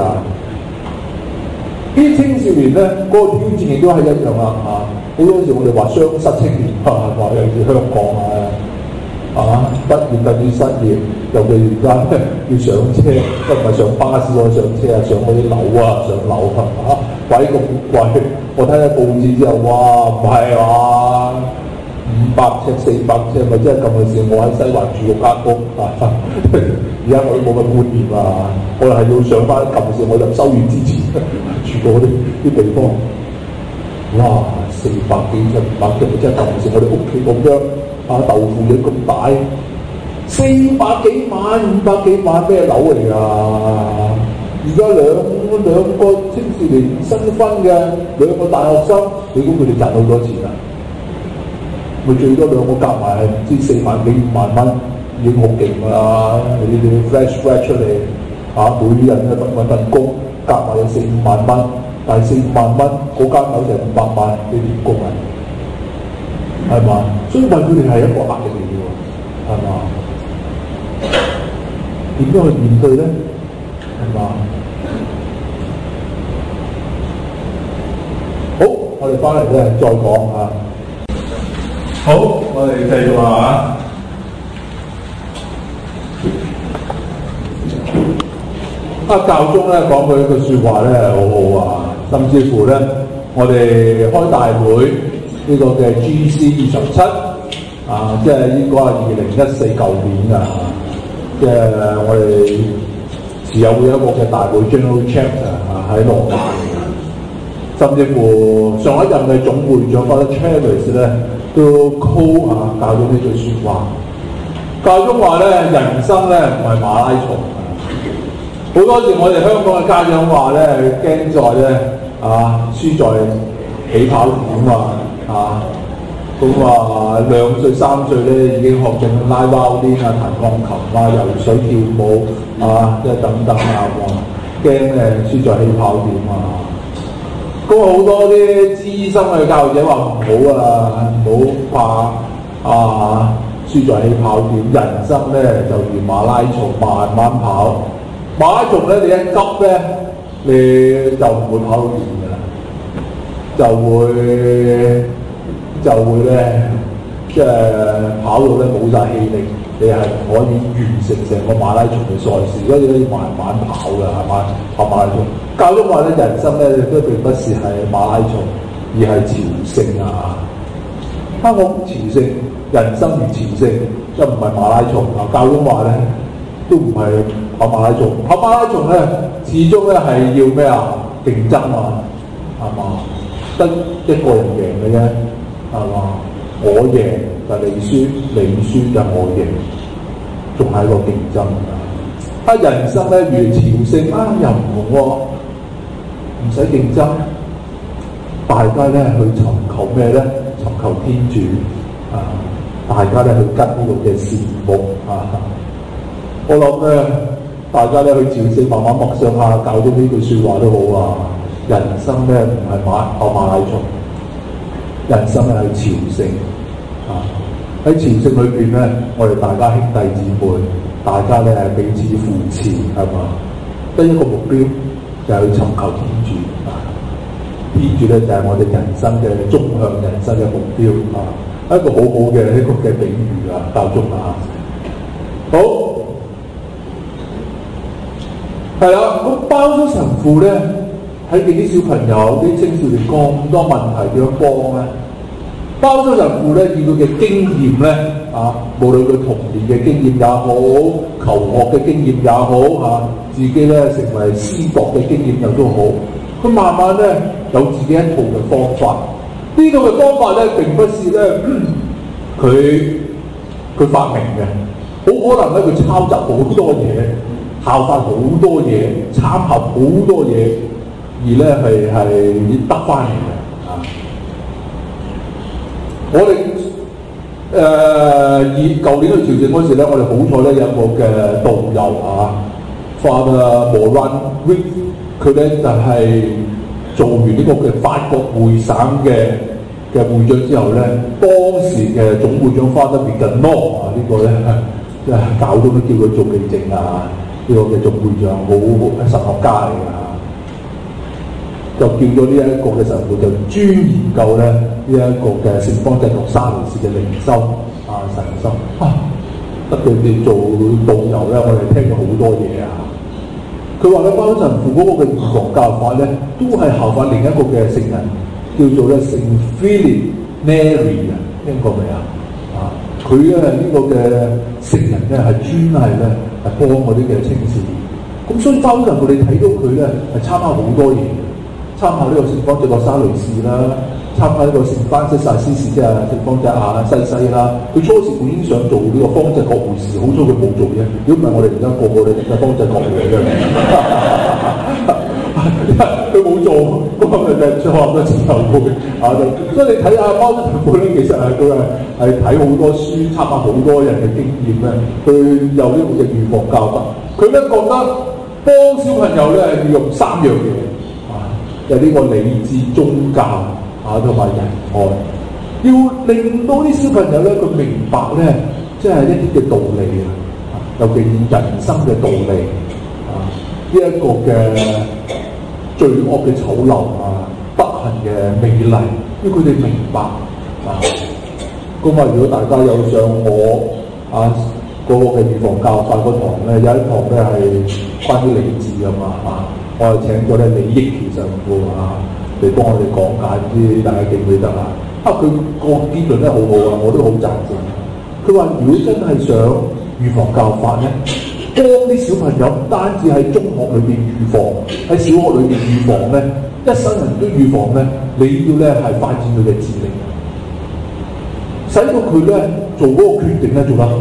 Speaker 2: 啲青少年咧，嗰個挑戰亦都係一樣啦。好多時我哋話雙失青年，話尤其是香港畢業等於失業，尤其而家要上車，都唔係上巴士上車上嗰啲樓上樓貴咁貴。我睇下報紙之後，哇，唔係話500尺400尺，咪真係咁嘅事。我喺西環住嗰間屋而家我都冇乜觀念我係要上翻咁嘅事，我入修院之前住過啲地方，哇，400幾尺500尺，咪真係咁嘅事。我哋屋企咁樣豆腐嘢咁大，400幾萬500幾萬咩樓嚟㗎？而家兩個青少年新婚嘅2個大學生，你估佢哋賺好多錢啊？咪最多2個夾埋係唔知4萬幾5萬蚊，已經好勁㗎啦！你哋 flash 出嚟每人咧揾份工，夾埋有4、5萬蚊，但係4、5萬蚊嗰間樓就500萬，你點供啊？係嘛？所以為佢哋係一個壓力嚟嘅喎，係嘛？點樣去面對咧？係嘛？好，我哋翻嚟咧再講
Speaker 1: 好，我哋繼續
Speaker 2: 教宗咧講佢一句説話咧好好甚至乎咧我哋開大會呢個嘅 GC 27即係應該係2014舊年即係我哋持有會一個嘅大會 General Chapter 喺羅馬，甚至乎上一任嘅總會長 Father Travis 咧都 call 教宗呢句説話。教宗話咧，人生咧唔係馬拉松。好多時我哋香港嘅家長話咧，驚在咧輸在起跑點咁2歲3歲咧已經學緊拉 violin 彈鋼琴游水跳舞即係等等驚輸在起跑點咁好多啲資深嘅教育者話唔好怕輸在起跑點，人生咧就如馬拉松慢慢跑。馬拉松咧你一急咧你就唔會跑到遠㗎啦，就會咧即係跑到咧冇晒氣力，你係唔可以完成成個馬拉松嘅賽事，所以你要慢慢跑㗎，係嘛？跑馬拉松。教宗話咧，人生咧都並不是係馬拉松，而係朝聖香港朝聖，人生如朝聖，即唔係馬拉松。教宗話咧，都唔係跑馬拉松。跑馬拉松咧，始終咧係要咩競爭係嘛？得一個人贏嘅啫，係嘛？我贏就你輸，你輸就我贏，仲係一個競爭。人生咧如朝聖又唔同唔使競爭，大家咧去尋求咩咧？尋求天主大家咧去跟呢個嘅善牧我諗咧，大家咧去朝聖慢慢默想下，教咗呢句説話都好人生咧唔係跑馬拉松，人生咧係朝聖喺朝聖裏邊咧，我哋大家兄弟姊妹，大家咧係彼此扶持係嘛？得一個目標就係去尋求天主天主咧就係我哋人生嘅終向，人生嘅目標一個好好嘅一個嘅比喻教宗好係啦。咁包租神父咧喺啲小朋友、啲青少年咁多問題點樣幫咧？包租神父咧以佢嘅經驗咧無論佢童年嘅經驗也好，求學嘅經驗也好，自己咧成為思博嘅經驗又都好，佢慢慢咧有自己一套嘅方法。呢套嘅方法咧並不是咧佢發明嘅，好可能咧佢抄襲好多嘢，效法好多嘢，參考好多嘢，而咧係得翻嚟嘅。我哋舊年去朝聖嗰時咧，我哋好彩咧有一個嘅導遊Father Moran Rick， 佢咧就係做完呢個嘅法國會省嘅會長之後咧，當時嘅總會長Father Vigano呢個咧即係搞到都叫佢做記證呢個嘅總會長好神學家嚟㗎。就叫咗呢一個嘅神父就專研究咧呢一個嘅聖方濟各沙雷氏嘅靈修神修得佢哋做導遊咧，我哋聽咗好多嘢佢話咧，包神父嗰個嘅預防教法咧，都係效法另一個嘅聖人，叫做咧聖 Philip Neri 聽過未佢咧呢個嘅聖人咧係專係咧係幫嗰啲嘅青少年。咁所以包神父你睇到佢咧係參考好多嘢。參考呢個聖方濟各沙雷氏啦，參考呢個聖班西薩斯士，即係聖方濟亞西西啦。佢初時本應想做呢個方濟各會士，好彩佢冇做啫。如果唔係，我哋而家個個咧就方濟各會嘅。佢冇做，咁咪就學咗自由會所以你睇下方濟各咧，其實佢係睇好多書，參考好多人嘅經驗咧，佢有呢個嘅預防教法。佢咧覺得幫小朋友咧要用3樣嘢。就呢個理智、宗教同埋仁愛，要令到啲小朋友咧佢明白咧，即係一啲嘅道理尤其是人生嘅道理呢一個嘅罪惡嘅醜陋不幸嘅美麗，因為佢哋明白咁如果大家有上我嗰個嘅預防教法嗰堂咧，有一堂咧係關於理智㗎嘛我係請咗咧李益奇神父嚟幫我哋講解，唔知大家記唔記得佢個結論咧好好我都好贊成。佢話如果真係想預防教法咧，幫啲小朋友唔單止喺中學裏邊預防，喺小學裏邊預防咧，一生人都預防咧，你要咧係發展佢嘅智力，使到佢咧做嗰個決定咧做得好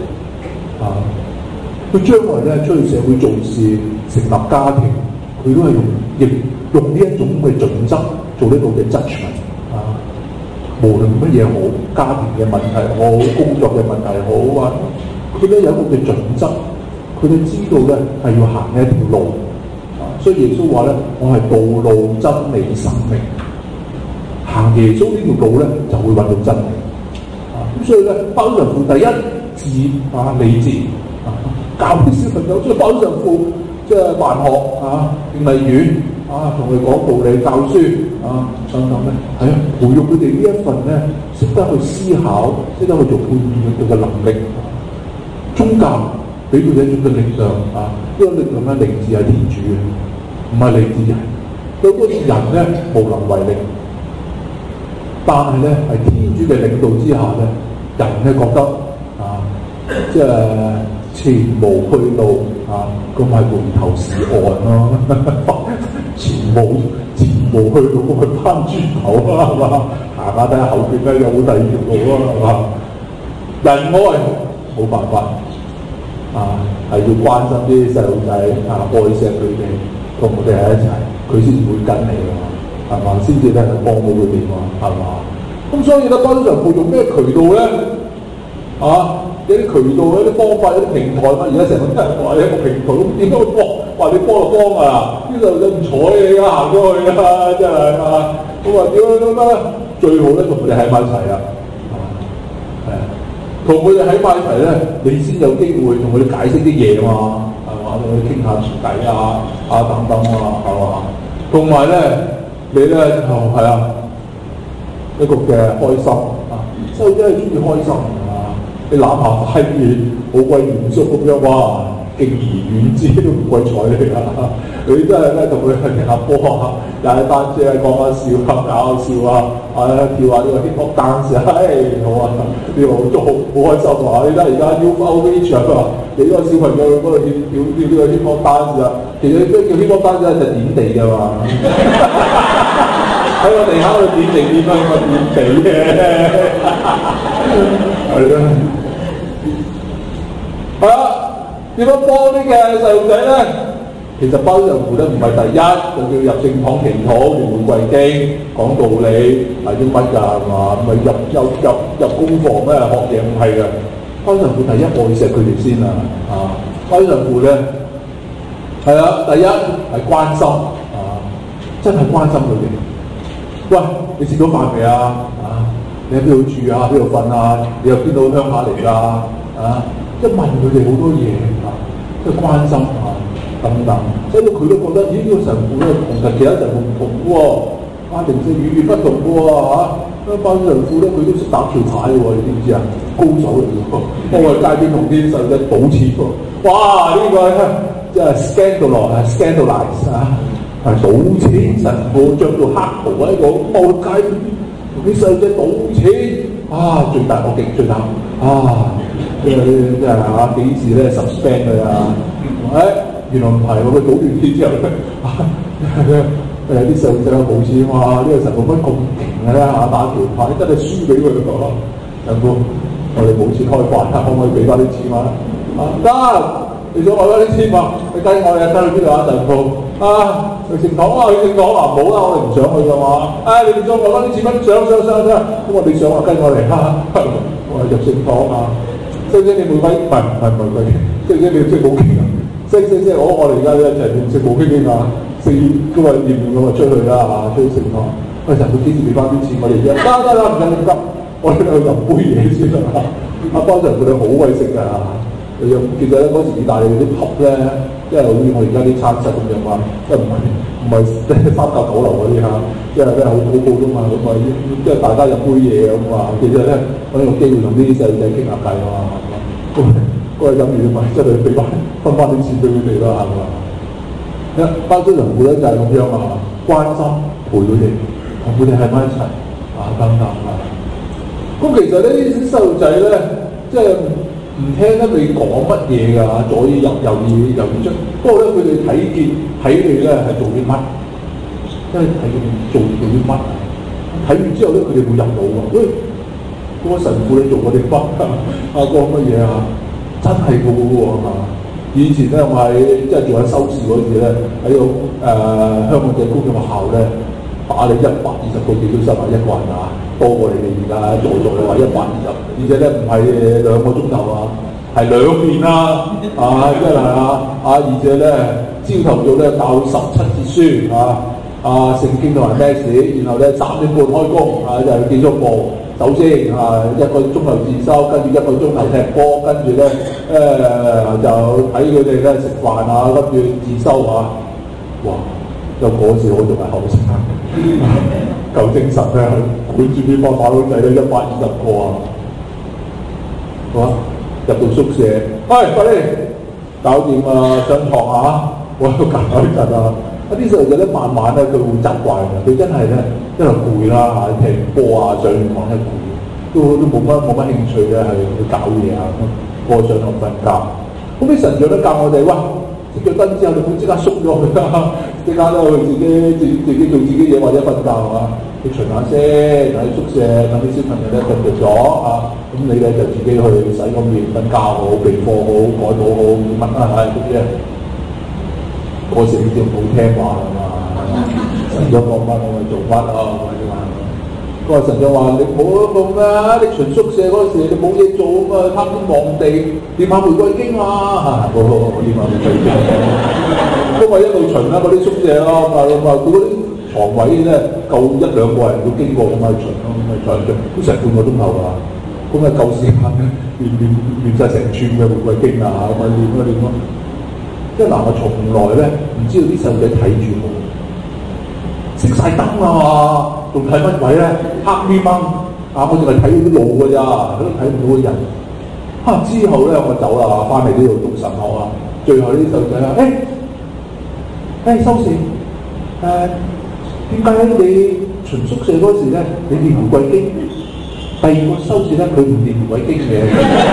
Speaker 2: 佢將來咧出去社會做事，成立家庭。佢都係用呢一種嘅準則做呢個嘅 judgment 無論乜嘢好，家庭嘅問題好，工作嘅問題好佢咧有一個嘅準則，佢哋知道咧係要行一條路所以耶穌話咧，我係道路、真理、生命，行耶穌呢條路咧就會揾到真理咁所以咧，包神父第一智理智教啲小朋友，所以包神父。即係辦學敬禮院同佢講道理、教書等等咧，培育佢哋呢一份咧，識得去思考，識得去做判斷佢嘅能力。宗教俾佢哋一種嘅力量呢個力量咧嚟自係天主嘅，唔係嚟自人。有嗰啲人咧無能為力，但係咧係天主嘅領導之下咧，人咧覺得即係前無去路咁係回頭是岸前無去路咁係攀磚頭係嘛？行下睇下後邊咧有冇第二條路係嘛？仁愛冇辦法係要關心啲細路仔愛錫佢哋，同我哋喺一齊，佢先會跟你係嘛？先至咧幫到佢哋係嘛？咁所以咧，包神父用咩渠道咧有啲渠道、有啲方法、有啲平台而家成日都人話有一個平台，咁點解會話你幫就幫呢度就唔睬你行咗去真係咁話點樣都得，最好咧同佢哋喺埋一齊同佢哋喺埋一齊咧，你先有機會同佢哋解釋啲嘢嘛，係嘛？同佢哋傾下偈等等係嘛？同埋咧，你咧一個嘅開心細路仔係中意開心。你攬下塊面好鬼嚴肅咁樣，哇！ 敬而遠之都唔鬼睬你啦！你真係咧同佢踢下波啊，踩下單車啊，講下笑啊，搞下笑啊，跳下呢個 hip hop dance 啊，好啊，呢個都好開心啊！你睇而家 Youth Outreach 啊，幾個小朋友嗰度跳呢個 hip hop dance 啊，其實咩叫 hip hop dance 就點地㗎嘛，喺個地下度點地點啊，個點地嘅，係啦。係啦，點樣幫啲嘅細路仔咧？其實包上乎咧唔係第一，就叫入聖堂祈禱、念玫瑰經、講道理，係啲乜㗎係嘛？唔係入功課咩？學嘢唔係嘅。包上乎第一愛錫佢哋先啊！包上乎咧係啊，第一係關心真係關心佢哋。喂，你食咗飯未啊？你喺邊度住啊？邊度瞓啊？你由邊度鄉下嚟㗎？即係問佢哋好多嘢即係關心等等，所以佢都覺得咦呢個神父咧同其他神父唔同喎，家庭性語言不同喎班神父咧佢都識打橋牌喎，你知唔知啊？高手嚟喎，我喺街邊同啲細路仔賭錢喎，哇！呢個咧即係 scandalize 係賭錢神父着到黑袍喺度，我街邊同啲細路仔賭錢最大我勁最大即係幾時咧 suspend 佢啊？原來唔係喎，佢賭完錢之後咧，有啲細路仔冇錢呢個神父乜咁勁嘅咧打橋牌真係輸俾佢咯。神父，我哋冇錢開飯可唔可以俾翻啲錢得，你想攞翻啲錢嘛？你跟我哋跟去邊度神父去聖堂去聖堂唔好啦，我哋唔想去㗎嘛。你哋想攞翻啲錢乜？想咁我哋想話跟我嚟我哋入聖堂識唔識你玫瑰？唔係玫瑰，識唔識你識冇經啊？識我哋而家咧一齊唔識冇經識今日念咁啊出去啦出去聖堂。神父幾時俾翻啲錢我哋啫？得唔緊要急，我哋去飲杯嘢先啦。幫神父你好鬼食㗎，其實咧嗰時意大利啲 pub 咧，即係好似我而家啲餐室咁樣即係唔係即係3價9樓嗰啲即係咧好普通咁即係大家飲杯嘢咁其實咧揾個機會同啲細路仔傾下偈嗰個飲完咪即係俾分翻啲錢俾佢哋啦包租神父咧就係咁樣關心陪佢哋，同佢哋喺埋一齊等等咁其實呢啲細路仔咧，即係唔聽得你講乜嘢㗎，左耳入右耳出。不過咧，佢哋睇你咧係做啲乜，即係睇佢哋做啲乜。睇完之後咧，佢哋會入腦㗎。嗰個神父你做過啲乜講乜嘢真係㗎喎以前咧我喺即係做緊收視嗰時咧，喺個香港嘅公眾學校咧，打你120個幾都收埋一個人多過你哋而家在座嘅話120，而且咧唔係2個鐘頭係2遍真係而且咧朝頭早咧教17節書聖經同埋咩事，然後咧3點半開工就係幾鐘課。首先1個鐘頭自修，跟住1個鐘頭踢波，跟住咧就睇佢哋咧食飯跟住自修哇！就嗰時我仲係後生，夠精神咧，管住啲幫打佬仔咧120個入到宿舍，快啲搞掂上堂我喺度搞一陣啲細路仔咧慢慢咧佢會習慣嘅，佢真係咧因為攰啦踢波上完堂咧攰，都冇乜興趣咧係去搞嘢過上堂瞓覺。咁啲神長都教我哋熄咗燈之後，你唔好即刻縮咗佢即刻咧去自己做自己嘢或者瞓覺去巡下先喺宿舍等啲小朋友咧瞓着咗咁你咧就自己去洗個面瞓覺好，備課好，改稿好，乜嗰啲嗰時你知好聽話神長講乜我咪做乜嗰個神長話你唔好咁你巡宿舍嗰時你冇嘢做貪天望地念下玫瑰經我念下玫瑰經咁我一路巡嗰啲宿舍佢嗰啲床位咧夠1-2個人要經過咁去巡都成半個鐘頭咁夠時間念晒成串嘅玫瑰經念即係我從來咧唔知道啲細路仔睇住我，熄晒燈仲睇乜鬼咧？黑咪掹我淨係睇到啲路㗎咋，都睇唔到個人。之後咧我走啦，翻嚟呢度讀神學最後呢啲細路仔話：收線點解你巡宿舍嗰時咧，你念玫瑰經？第二個收線咧，佢唔念玫瑰經嘅。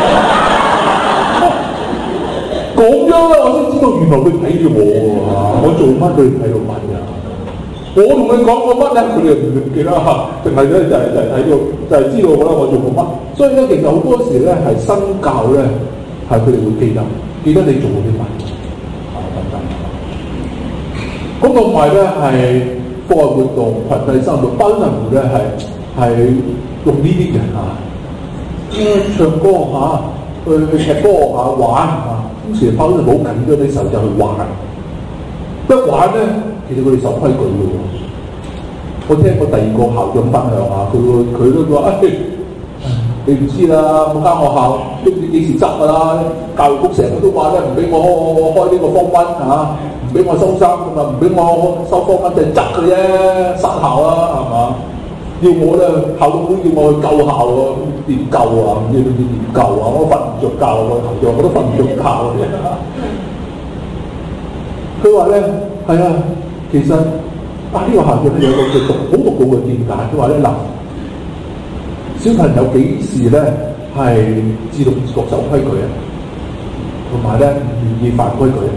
Speaker 2: 咁樣咧，我先知道原來佢睇住我喎，我做乜佢睇到乜呀？我同佢講過乜咧，佢哋唔記得嚇，淨係咧就係睇到，就係知道我做過乜。所以咧，其實好多時咧係身教咧，係佢哋會記得你做過啲乜等等。咁同埋咧係課外活動、群體生活、班人活咧係用呢啲嘅唱歌去踢波玩當時包咗好緊張啲細路仔去玩，一玩咧，其實佢哋守規矩嘅喎。我聽過第二個校長分享下，佢都話：你唔知啦，我間學校都唔知幾時執㗎啦。教育局成日都話咧，唔俾我開呢個方溫唔俾我收生咁啊，唔俾我收方溫就係執嘅啫，殺校啦，係嘛？要我咧，校董會叫我去救校喎，點救啊？唔知點救啊？我瞓唔着覺啊！個校長我都瞓唔着覺嘅。佢話咧係啊，其實呢個校長咧有個佢好獨到嘅見解。佢話咧嗱，小朋友幾時咧係自動自覺守規矩啊？同埋咧唔願意犯規矩，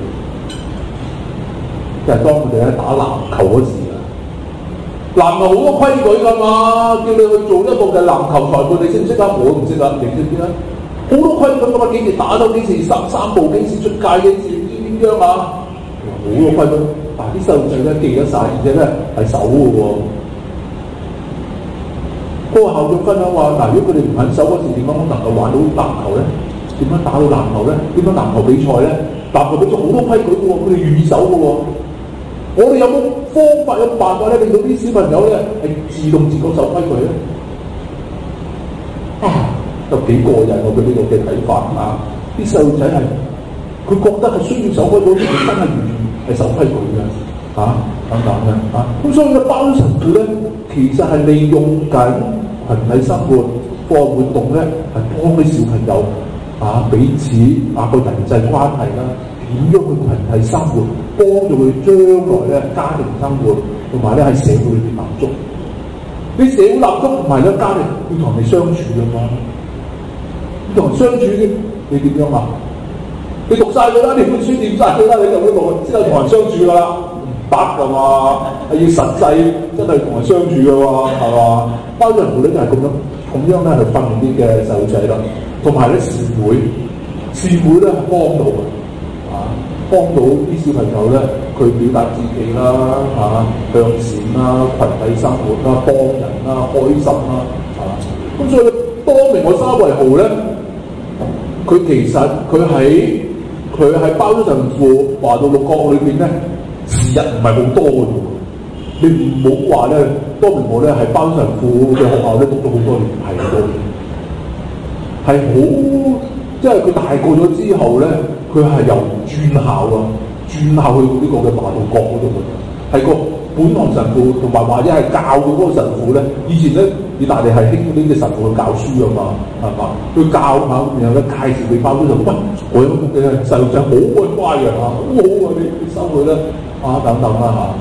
Speaker 2: 就係當佢哋咧打籃球嗰時。籃球好多規矩㗎嘛，叫你去做一個嘅籃球裁判，你識唔識啊？我唔識啊，你識唔識啊？好多規矩㗎嘛，幾時打到，幾時13步，幾時出界，幾時點樣啊？好多規矩，但係啲細路仔咧記得晒，而且咧係守嘅喎。嗰個校長分享話：嗱，如果佢哋唔肯守嗰時，點樣能夠玩到籃球咧？點樣打到籃球咧？點樣籃球比賽咧？籃球比賽好多規矩嘅喎，佢哋願意守嘅喎。我哋有冇方法有辦法咧，令到啲小朋友咧係自動自覺守規矩咧？就幾過癮我對呢個嘅睇法啊！啲細路仔係佢覺得係需要守規矩，佢真係完全係守規矩嘅等等嘅咁所以咧，包神父咧其實係利用緊群體生活、課外活動咧，係幫啲小朋友彼此個人際關係啦。點樣去群體生活，幫助佢將來咧家庭生活，同埋咧喺社會裏邊立足。你社會立足同埋咧家庭要同人哋相處㗎嘛？要同人相處嘅，你點樣啊？你讀晒佢啦，你本書念晒佢啦，你就會知道同人相處㗎啦，唔得㗎嘛？係要實際真係同人相處㗎嘛，係嘛？包括人哋就係咁樣咧去訓練啲嘅細路仔啦，同埋咧善會咧係幫到嘅。幫到啲小朋友咧，佢表達自己啦，向善啦，群體生活啦，幫人啦，開心啦，咁所以當明我沙維豪咧，佢其實佢喺包租神父華道六角裏邊咧，時日唔係好多嘅喎。你唔好話咧，當明我咧係包租神父嘅學校咧讀咗好多年，係好多年，係好即係佢大個咗之後咧。佢係由轉校去到呢個嘅華道角嗰度嘅，係個本堂神父同埋或者係教嘅嗰個神父咧。以前咧，意大利係興呢啲神父去教書㗎嘛，係嘛？佢教下，然後咧介紹你包租就喂，我有個嘅細路仔好乖嘅好好你收佢啦等等啦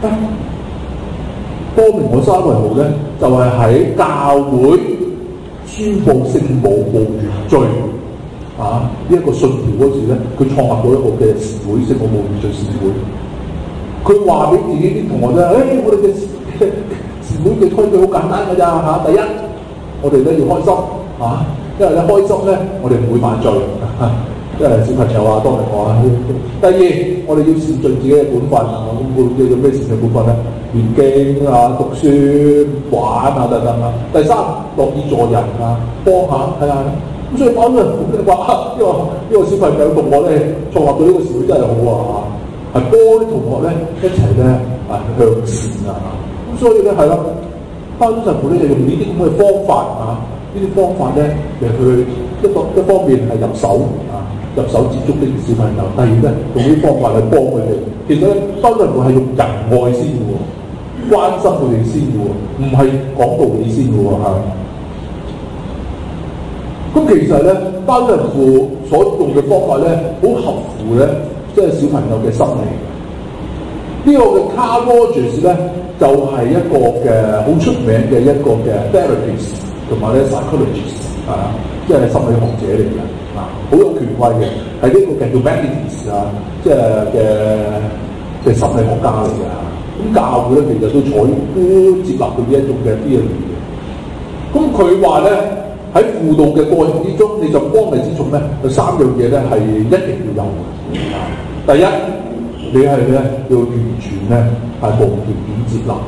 Speaker 2: 多明我沙維豪咧，就係喺教會宣佈聖母無原罪。呢一個信條嗰時咧，佢創立咗一個嘅善會，聖母無原罪善會。佢話俾自己啲同學咧，我哋嘅善會嘅規矩好簡單㗎咋第一，我哋咧要開心因為你開心咧，我哋唔會犯罪因為小朋友當明我第二，我哋要善盡自己嘅本分咁叫做咩善盡本分咧？念經讀書、玩等等第三，樂意助人幫下睇下。咁所以包租人話呢個小朋友同學咧創立咗呢個社會真係好係幫啲同學咧一齊咧向善咁所以咧係咯，包租神父咧就用呢啲咁嘅方法呢啲方法咧嚟去一方面係入手接觸啲小朋友，第二咧用呢啲方法去幫佢哋。其實咧包租神父係用仁愛先嘅喎，關心佢哋先嘅喎，唔係講道理先嘅喎咁咁其實咧，包神父所用嘅方法咧，好合乎咧，即係小朋友嘅心理。呢個嘅 Carl Rogers 咧，就係一個嘅好出名嘅一個嘅 therapist 同埋咧 psychologist 啊，即係心理學者嚟嘅啊，好有權威嘅，係呢個叫 humanities 啊，即係嘅心理學家嚟嘅。咁教會咧其實都接納到呢一種嘅 theory 嘅。咁佢話咧，喺輔導嘅過程之中，你就幫你之中咧，有3樣嘢咧係一定要有嘅。第一，你係咧要完全咧係無條件接納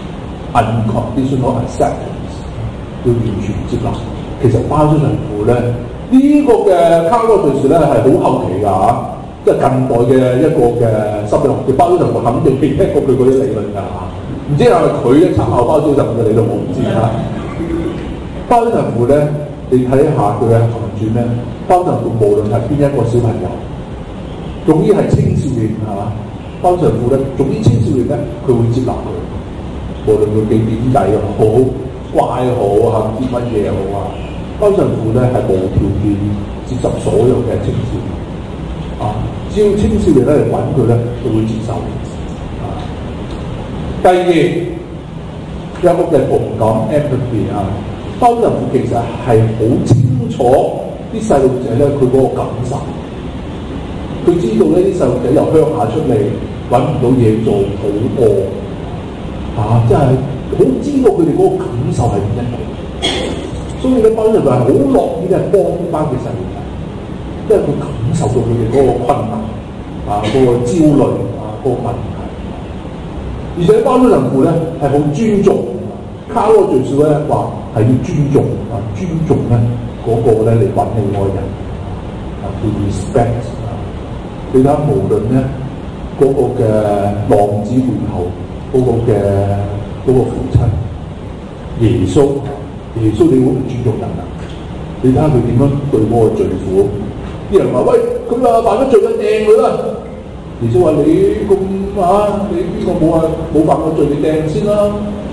Speaker 2: unconditional acceptance， 要完全接納。其實包咗神父咧，呢個嘅卡羅對士咧係好後期㗎嚇，即係近代嘅一個嘅心理學嘅包咗神父，肯定未聽過佢嗰啲理論㗎嚇。唔知係咪佢咧參考包咗神父嘅理論，我唔知嚇。包咗神父咧，你睇下佢嘅行傳咧，包神父無論係邊一個小朋友，總之係青少年係嘛，包神父咧，總之青少年咧，佢會接納佢，無論佢幾點仔好乖好啊，唔知乜嘢好啊，包神父咧係無條件接受所有嘅青少年啊，只要青少年咧嚟揾佢咧，佢會接受啊。第二，有一個嘅同感 empathy 啊。包神父其實係好清楚啲細路仔咧，佢嗰個感受。佢知道呢啲細路仔由鄉下出嚟揾唔到嘢做，好餓啊！真係好知道佢哋嗰個感受係點樣。所以咧，包神父係好樂意咧幫呢班嘅細路仔，因為佢感受到佢哋嗰個困難啊、嗰個焦慮啊、嗰個問題。而且包神父咧係好尊重。卡羅最少咧話係要尊重啊，尊重咧嗰個咧嚟揾你愛人啊，叫 respect 啊。你睇下無論咧嗰個嘅浪子回頭嗰個父親耶穌你好唔尊重人啊！你睇下佢點樣對嗰個罪婦，啲人話喂，咁啊犯咗罪就掟佢啦。耶穌話你咁啊，你邊個冇犯過罪，你掟先啦。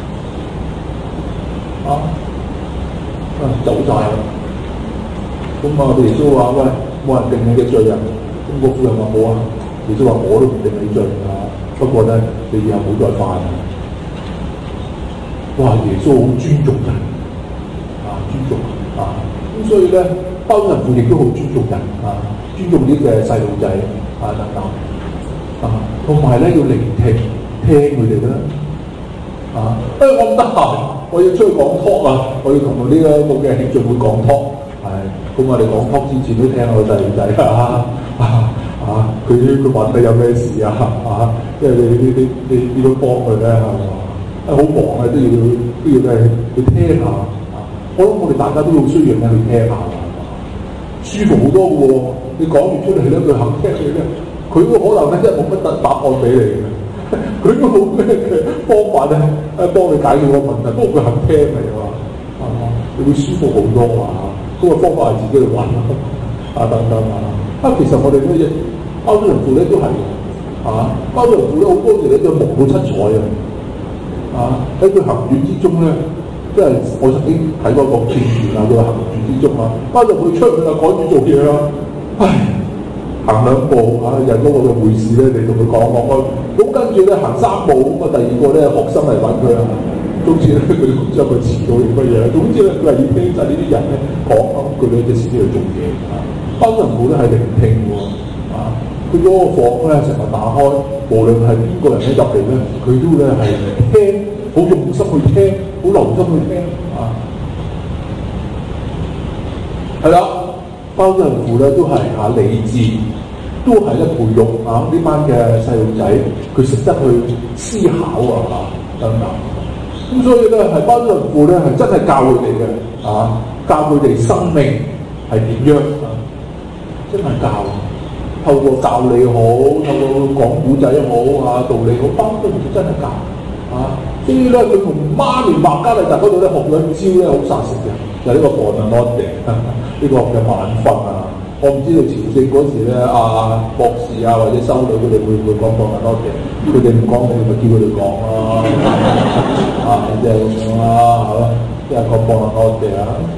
Speaker 2: 走晒啦！咁耶穌話：喂，冇人定你嘅罪啊！咁個婦人話冇啊。耶穌話：我都唔定你罪啊，不過咧，你以後唔好再犯啊！哇！耶穌好尊重人啊，尊重啊！咁所以咧，包神父亦都好尊重人啊，尊重啲嘅細路仔啊等等啊，同埋咧要聆聽佢哋啦。我唔得閒，我要出去講 talk 啊！我要同呢一個嘅協進會講 talk， 咁我哋講 talk 之前都聽下個細路仔佢問你有咩事啊？即係你都幫佢咧係嘛？好忙啊，都要去聽下。我諗我哋大家都好需要咧去聽下，舒服好多嘅喎。你講完出嚟咧，佢肯聽你咧，佢都可能咧真係冇乜答案俾你嘅。佢都冇咩嘅方法咧，幫你解決個問題，不過佢肯聽你啊，你會舒服好多啊！嗰個方法係自己去揾等等啊！其實我哋咩嘢包咗神父咧都係包咗神父咧好多時咧都忙到七彩喺佢行傳之中咧，即係我曾經睇過個片段佢行傳之中包咗佢出去就趕住做嘢啦，行2步人嗰個嘅會士咧，你同佢講開，咁跟住咧行3步，咁第二個咧學生嚟揾佢啦，總之咧佢唔知佢遲到定乜嘢，總之咧佢係要聽晒呢啲人咧講佢咧就先至去做嘢包神父咧係聆聽喎佢嗰個房咧成日打開，無論係邊個人咧入嚟咧，佢都咧係聽，好用心去聽，好留心去聽係啦。包神父咧都係理智，都係咧培育呢班嘅細路仔，佢識得去思考等等。咁所以咧係包神父咧係真係教佢哋嘅教佢哋生命係點樣真係教。透過教你好，透過講古仔好道理好，包神父真係教所以咧佢同媽咪麥加利達嗰度咧學咗一招咧好殺食嘅，就係呢個 Buonanotte 呢個嘅晚訓我唔知道朝聖嗰時咧博士或者修女佢哋會唔會講 Buonanotte？佢哋唔講，你咪叫佢哋講即係咁樣係嘛？即係講 Buonanotte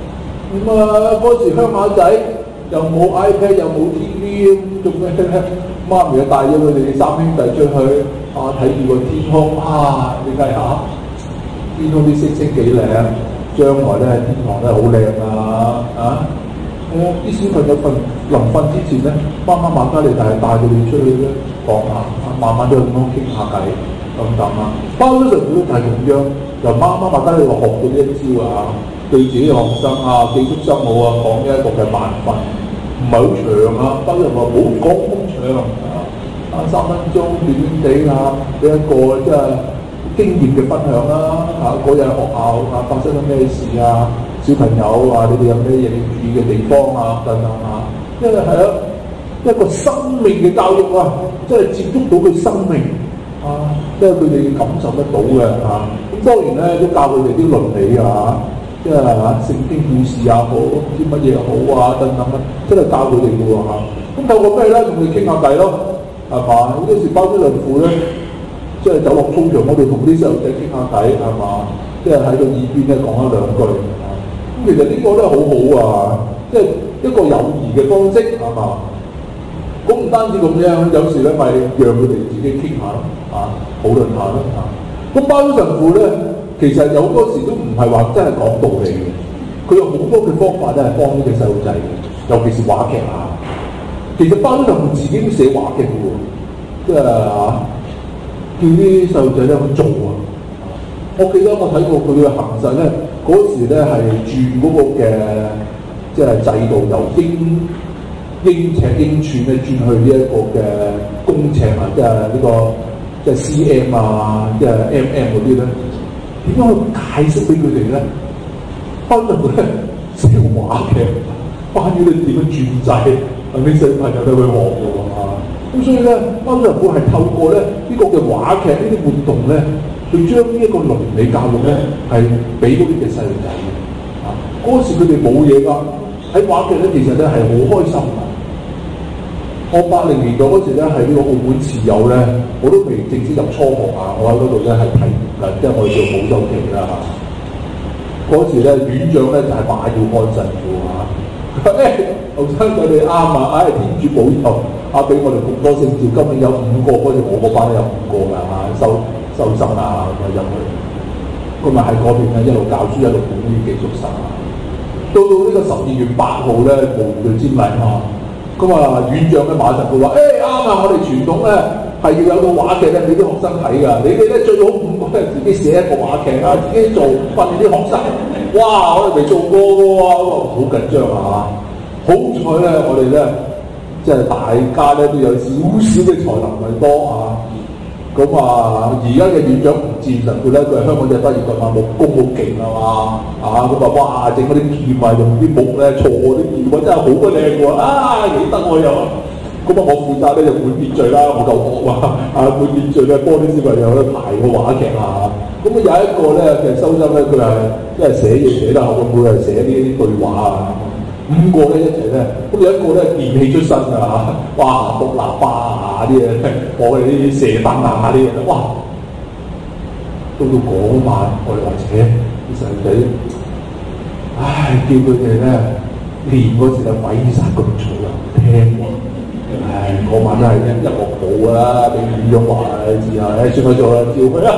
Speaker 2: 咁啊嗰時鄉下仔又冇 iPad 又冇 TV，做咩咧？媽咪就帶咗佢哋三兄弟出去睇住個天空你睇下天空啲色色幾靚，將來咧天堂咧好靚啲小朋友臨瞓之前咧，媽媽瑪嘉烈就係帶佢哋出去咧講下，慢慢都咁樣傾下偈咁啊。包咗神父都係咁樣，由媽媽瑪嘉烈話學到呢一招對自己學生寄宿生母講呢一個嘅辦法，唔係好長包咗話冇講咁長3分鐘短短地呢一個即係經驗嘅分享啦嗰日學校發生咗咩事小朋友你哋有咩嘢要注意嘅地方等等因為係一個生命嘅教育即係接觸到佢生命即係佢哋感受得到嘅咁當然咧都教佢哋啲倫理即係聖經故事好唔知乜嘢好等等真係教佢哋嘅咁透過咩咧？同佢傾下偈咯，係嘛？好多時包租神父咧，即係走落操場嗰度同啲細路仔傾下偈，係嘛？即係喺個耳邊咧講一兩句。咁其實呢個都係好好即係一個友誼嘅方式，係嘛？咁唔單止咁樣，有時咧咪讓佢哋自己傾下咯，討論下咯，咁包租神父咧，其實有好多時都唔係話真係講道理嘅，佢有好多嘅方法咧係幫呢隻細路仔嘅，尤其是話劇其實包租神父自己都寫話劇嘅喎，即係叫啲細路仔咧去做我記得我睇過佢嘅行實咧，嗰時咧係轉嗰個嘅即係制度，由英尺英寸咧轉去呢一個嘅公尺即係呢個即係 cm 即係 mm 嗰啲咧，點樣去解釋俾佢哋咧？包租神父咧寫話劇，關於你點樣轉制，啲小朋友都會學嘅咁所以咧，包租神父係透過咧呢個嘅話劇呢啲活動咧，去將呢一個倫理教育咧係俾嗰啲嘅細路仔嘅。嗰時佢哋冇嘢㗎，喺話劇咧其實咧係好開心㗎。我80年代嗰時咧喺呢個澳門持有咧，我都未正式入初學我喺嗰度咧係睇緊，即係我哋做補習期啦嗰時咧院長咧就係馬耀漢神父後生佢哋啱天主保佑俾我哋咁多聖召，今年有5個，嗰時我個班有5個㗎收生入去，咁咪喺嗰邊咧一路教書一路管啲寄宿生到呢個12月8號咧無對瞻禮咁院長咧馬神父話啱我哋傳統咧係要有套話劇咧俾啲學生睇㗎，你哋咧最好5個咧自己寫一個話劇自己做訓練啲學生。哇！我哋未做過㗎好緊張好彩咧，我哋咧即係大家咧都有少少嘅才能係多咁而家嘅院長吳志神父咧，佢係香港仔畢業㗎木工好勁哇！整嗰啲劍用啲木咧銼啲劍真係好鬼靚喎幾得我又我負責咧就管秩序啦，我夠惡管秩序咧幫啲小朋友咧排個話劇咁有一個咧嘅收生咧，佢係即係寫嘢寫得好，佢係寫啲對話5個咧一齊咧，咁有一個咧電器出身哇木喇叭啲嘢，我哋啲射燈啲嘢，哇！到嗰晚我哋話啲細路仔，叫佢哋咧練嗰時就毀晒咁嘈聽嗰晚真係一樂寶俾院長話之後算佢做啦，照佢啦。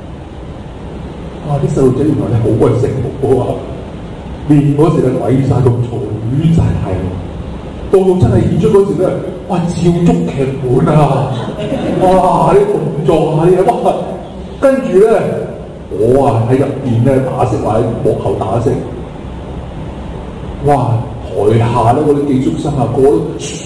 Speaker 2: 啲細路仔原來咧好鬼醒目練嗰時咧毀晒咁嘈，亂晒係到真係演出嗰時咧，照足劇本啲動作啲嘢，跟住咧我喺入邊咧打色或者幕後打色，台下咧嗰啲寄宿生個都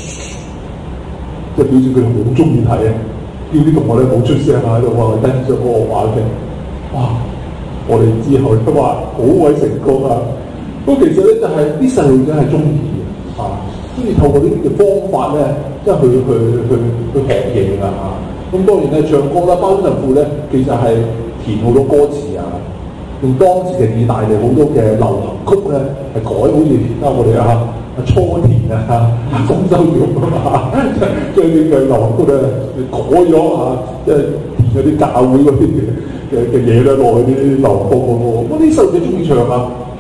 Speaker 2: 即係表示佢哋好中意睇叫啲同學咧冇出聲喺度跟住嗰個話劇，我哋之後都話好鬼成功咁其實咧就係啲細路仔係中意嘅中意透過呢啲嘅方法咧，即係去學嘢㗎咁當然咧唱歌啦，包租神父咧其實係填好多歌詞用當時嘅意大利好多嘅流行曲咧係改，好似我哋初田豐收玉將啲嘅流行曲咧改咗即係填嗰啲教會嗰啲嘅嘢咧落去啲流行歌嗰啲細路仔中意唱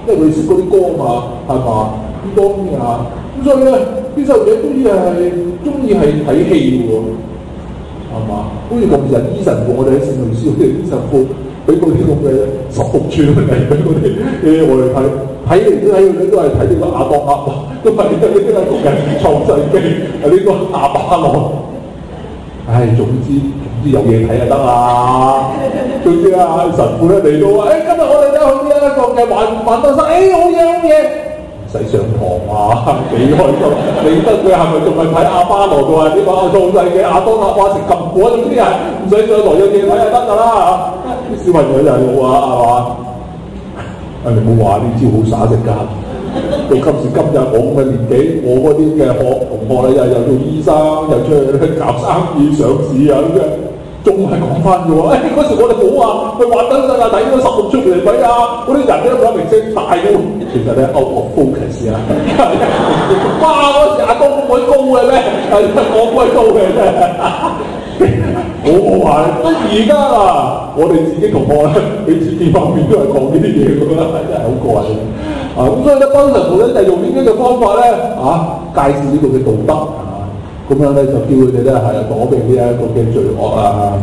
Speaker 2: 因為佢哋識嗰啲歌嘛，係嘛？咁當然啊，咁所以咧，啲細路仔中意係睇戲喎，係嘛？好似咁日醫神父，我哋喺聖路士嗰啲醫神父俾嗰啲咁嘅16寸嚟俾嗰啲我哋睇嚟都係睇呢個亞當亞巴，都係呢個同人創世記係呢個亞巴郎。唉，總之有嘢睇就得啦。總之啊，神父咧嚟到話：今日我哋咧去呢一個嘅萬德山，好嘢！唔使上堂啊，幾開心！你得佢係咪仲係睇亞巴郎嘅話？呢個創世嘅亞當亞巴食禁果，總之係唔使上堂有嘢睇就得㗎啦。啲小朋友就係好啊，係嘛？你唔好話呢招好耍食㗎。到今時今日我咁嘅年紀，我嗰啲嘅同學又做醫生，又出去搞生意上市啊咁嘅，仲係講翻嘅喎。嗰時我哋冇話去玩燈啊，睇嗰16出嚟睇啊，嗰啲人咧講明星大嘅，其實咧 out of focus 啊。哇！嗰時阿東咁鬼高嘅咩？我鬼高嘅啫。我話而家啊，我哋自己同學咧，彼此見方面都係講呢啲嘢㗎啦，真係好過癮啊！咁所以咧，幫神父咧就用呢啲嘅方法咧介紹呢個嘅道德咁樣咧就叫佢哋咧係躲避呢一個嘅罪惡啊，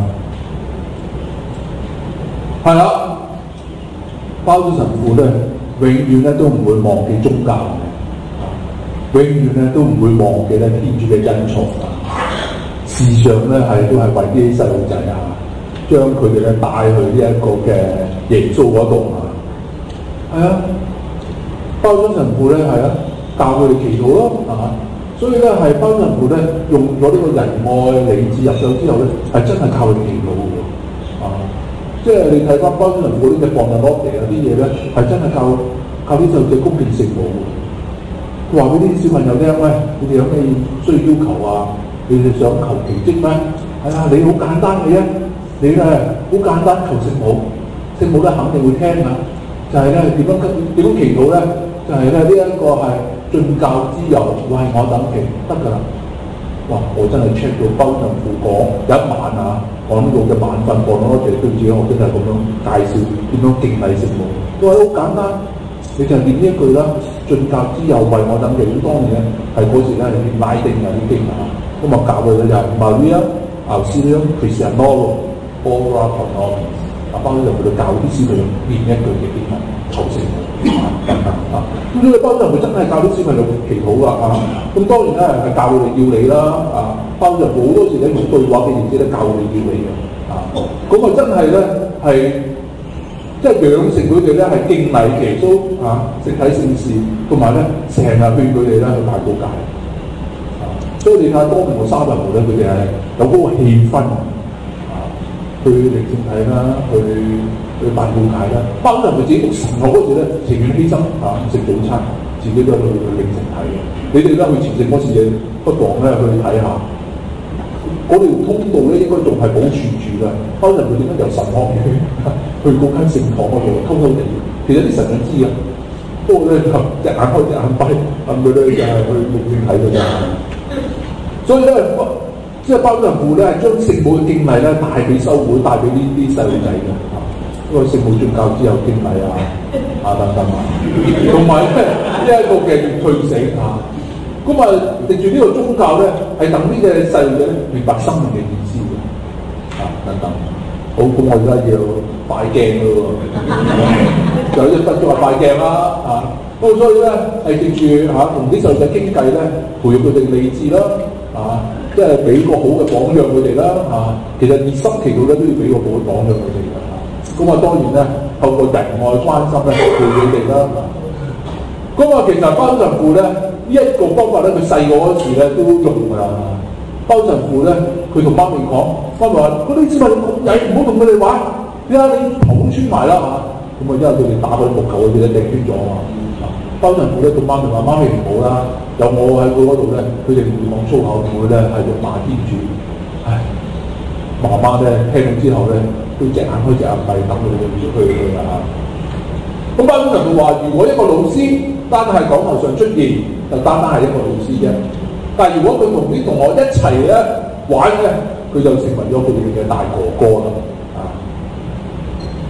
Speaker 2: 係啦，包咗神父咧，永遠咧都唔會忘記宗教嘅，永遠咧都唔會忘記咧天主嘅恩寵啊！時常咧都係為啲細路仔將佢哋咧帶去呢一個嘅耶穌嗰度係啊，包咗神父咧教佢哋祈禱咯所以咧包神父咧用咗呢個仁愛理智入手之後咧真係靠佢哋祈禱嘅即係你睇翻包神父呢隻放任落嚟啲嘢咧真係靠啲細路仔恭敬聖母嘅，話俾啲小朋友聽喂，你哋有咩需要要求啊？你哋想求奇蹟咩？你好簡單嘅啫，你咧好簡單求聖母，聖母咧肯定會聽啊！就係咧點樣祈禱咧？就係咧呢一個係進教之佑，為我等祈得㗎啦！哇！我真係 check 到包神父講有一晚講呢個嘅晚訓講咯，對自己我真係咁樣介紹點樣敬禮聖母。佢話好簡單，你就係念呢一句啦，進教之佑，為我等祈。咁當然咧係嗰時咧係拉丁嘅啲經咁啊教佢咧就係 Maria Auxilium Christianorum Ora Pro Nobis，包咗佢哋教啲小朋友念一句嘅經文求聖母等等咁呢個包咗佢真係教啲小朋友祈禱啦咁當然咧係教佢哋要你啦包咗好多時咧用對話嘅形式咧教佢哋要你嘅咁啊真係咧係即係養成佢哋咧係敬禮耶穌聖體聖事，同埋咧成日勸佢哋咧去大告解。所以你睇下多明和沙文和咧，佢哋係有嗰個氣氛去聆聽睇啦，去辦告解啦。包括人哋自己讀神學嗰時咧，情願犧牲食早餐，自己都去聆聽睇嘅。你哋咧去前聖嗰時嘢，不妨咧去睇下。嗰條通道咧應該仲係保存住嘅。包括人哋點解由神學院去嗰間聖堂嗰度偷偷地，其實啲神就知嘅。不過咧就隻眼開隻眼閉，佢咧就係去聆聽睇嘅啫。所以咧，即係包神父咧，將聖母嘅敬禮咧帶俾修會，帶俾呢啲細路仔嘅因為聖母進教之後敬禮等等同埋呢一個嘅退死咁藉住呢個宗教咧，係等呢嘅細路仔明白生命嘅意思嘅等等。好，咁我而家要拜鏡咯喎，就有一分鐘話拜鏡啦咁所以咧係藉住同啲細路仔傾偈咧，培育佢哋理智啦。即係俾個好嘅榜樣佢哋啦其實熱心祈禱咧都要俾個好嘅榜樣佢哋嘅咁當然咧透過仁愛關心咧陪佢哋啦其實包神父咧呢一個方法咧，佢細個嗰時咧都用㗎啦。包神父咧，佢同媽咪講，媽咪話：嗰啲小朋友咁曳，唔好同佢哋玩。你睇你頭穿埋啦因為佢哋打嗰啲木球，佢哋掟穿咗包神父咧，同媽咪話：媽咪唔好啦，有我喺佢嗰度咧，佢哋唔會講粗口，唔會咧係辱罵天主。媽媽咧聽到之後咧，都隻眼開隻眼閉，等佢哋去咁包神父話：如果一個老師單係講台上出現，就單係一個老師啫。但係如果佢同啲同學一齊咧玩咧，佢就成為咗佢哋嘅大哥哥啦。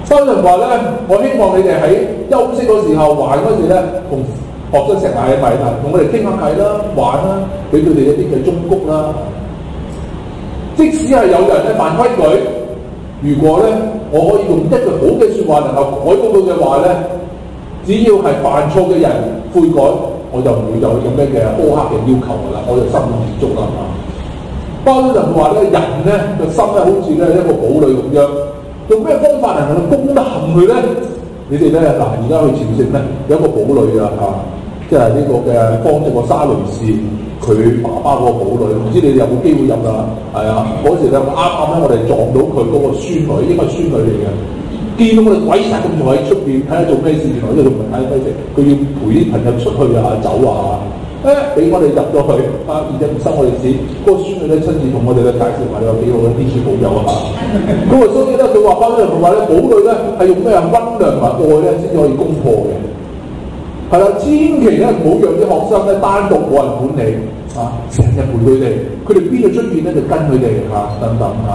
Speaker 2: 當人話咧，我希望你哋喺休息嗰時候玩嗰時咧，同學生食埋米啦，同我哋傾下偈啦，玩啦，俾佢哋一啲嘅忠告啦。即使係有人咧犯規矩，如果咧我可以用一句好嘅説話能夠改到佢嘅話咧，只要係犯錯嘅人悔改，我就唔會有咁咩嘅苛刻嘅要求㗎啦，我就心滿意足啦。包咗人話咧，人咧個心咧好似咧一個堡壘咁樣，用咩方法能夠攻得陷佢咧？你哋咧嗱，而家去朝聖咧有一個堡壘啊嚇，即係呢個嘅方濟個沙雷氏佢爸爸嗰個堡壘，唔知你哋有冇機會入啦？係啊，嗰時咧啱啱咧我哋撞到佢嗰個孫女，應該係孫女嚟嘅。見到我哋鬼殺咁坐喺出邊睇下做咩事，原來呢度唔係睇咩事，佢要陪啲朋友出去啊走啊，俾我哋入咗去啊，而且唔收我哋錢。嗰個孫女咧親自同我哋咧介紹埋你有幾好嘅天主保佑啊！咁啊，所以咧佢話翻咧，佢話咧堡壘咧係用咩啊溫良同埋愛咧先至可以攻破嘅。係啦，千祈咧唔好讓啲學生咧單獨冇人管理啊，成日陪佢哋邊度出現咧就跟佢哋嚇等等嚇。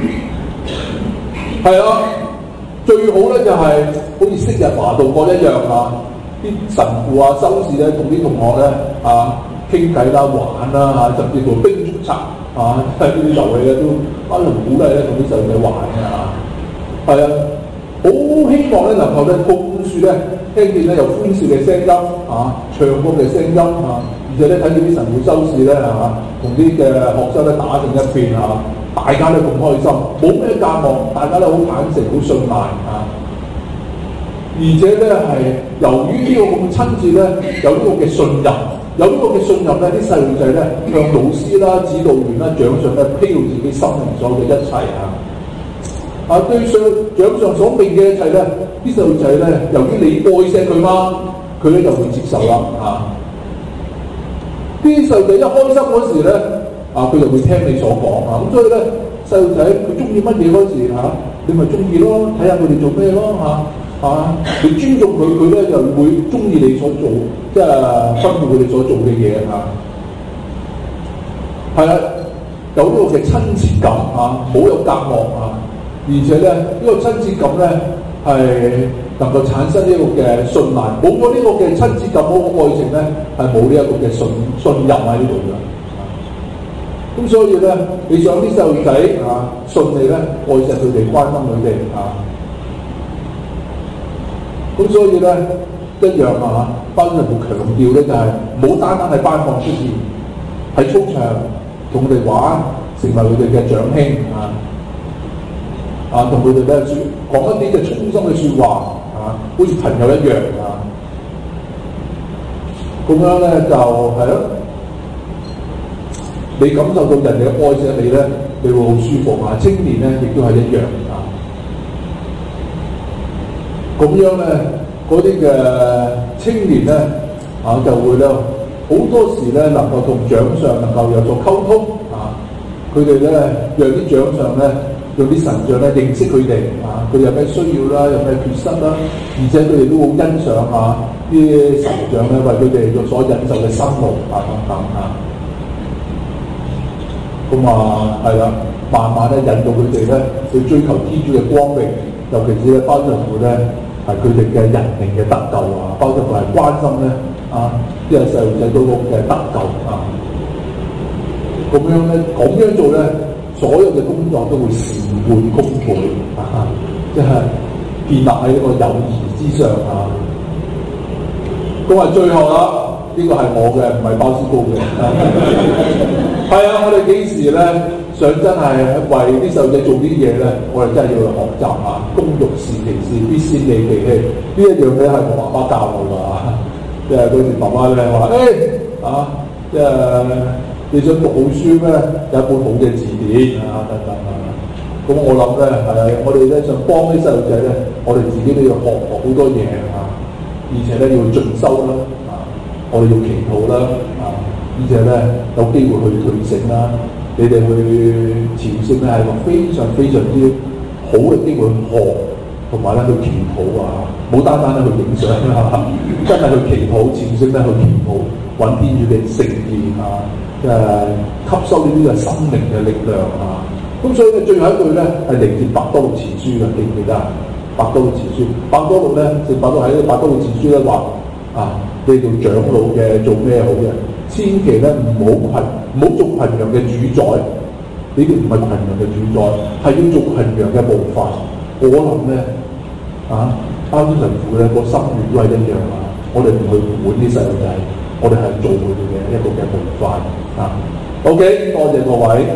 Speaker 2: 係啊。最好咧就係、好似昔日華道國一樣啊，啲神父啊、修士咧同啲同學咧啊傾偈啦、玩啦嚇，甚至乎兵捉賊啊，呢啲遊戲咧都包容鼓勵咧同啲細路仔玩嘅嚇。係啊，好希望咧能夠咧灌輸咧聽見咧有歡笑嘅聲音啊、唱歌嘅聲音啊，而且咧睇見啲神父修士咧係同啲嘅學生咧打成一片嚇。大家都咁開心，冇咩隔膜，大家都好坦誠、好信賴啊！而且咧係由於呢個咁親切咧，有呢個嘅信任，有呢個嘅信任咧，啲細路仔咧向老師啦、指導員啦、長上咧披露自己心靈所嘅一切啊！對上長上所命嘅一切咧，啲細路仔咧，由於你愛錫佢嘛，佢咧就會接受啦啊！啲細路仔一開心嗰時咧。佢就會聽你所講啊！咁所以咧，細路仔佢中意乜嘢嗰時你咪中意咯，睇下佢哋做咩咯你尊重佢，佢咧就會中意你所做，即係吩咐佢哋所做嘅嘢係啊，有呢個嘅親切感好有隔膜而且咧呢個親切感咧係能夠產生呢個嘅信賴，冇咗呢個嘅親切感，冇個愛情咧係冇呢一個嘅信任喺呢度嘅。咁所以咧，你想啲細路仔信你咧，愛錫佢哋，關心佢哋咁所以咧一樣班人會強調咧就係冇單單喺班房出現，喺操場同佢哋玩，成為佢哋嘅長兄同佢哋咧講一啲嘅衷心嘅説話好似朋友一樣咁樣咧就係咯。你感受到人哋嘅愛錫你咧，你會好舒服青年咧亦都係一樣咁樣咧，嗰啲嘅青年咧就會咧好多時咧能夠同長上能夠有所溝通佢哋咧讓啲長上咧，讓啲神長咧認識佢哋佢有咩需要啦，有咩缺失啦，而且佢哋都好欣賞啲神長咧為佢哋所忍受嘅辛勞等等咁係啦，慢慢咧引導佢哋咧去追求天主嘅光榮，尤其是咧包神父咧係佢哋嘅人命嘅得救包神父係關心咧啲細路仔嗰個嘅得救咁樣咧，咁樣做咧，所有嘅工作都會事半功倍即係建立喺一個友誼之上咁最後啦。呢個係我嘅，唔係鮑思高嘅。係我哋幾時咧想真係為啲細路仔做啲嘢咧？我哋真係要去學習工欲善其事，必先利其器。呢一樣嘢係我爸爸教我㗎即係嗰時爸爸咧話：即係你想讀好書咩？有一本好嘅字典等等咁我諗咧我哋咧想幫啲細路仔咧，我哋自己都要學好多嘢而且咧要進修啦。我哋要祈禱啦，而且咧有機會去退省啦。你哋去朝聖咧係個非常非常之好嘅機會去學，同埋咧去祈禱冇單單咧去影相真係去祈禱朝聖咧去祈禱，揾天主嘅聖言吸收呢啲嘅生命嘅力量咁所以咧最後一句咧係嚟自伯多祿前書嘅，記唔記得伯多祿前書，伯多祿咧，聖伯多喺伯多祿前書咧話你做長老嘅做咩好嘅？千祈咧唔好做群羊嘅主宰，呢啲唔係群羊嘅主宰，係要做群羊嘅模範。我諗咧包租神父咧個心願都係一樣啊！我哋唔去管啲細路仔，我哋係做佢哋嘅一個嘅模範啊！OK，多謝各位。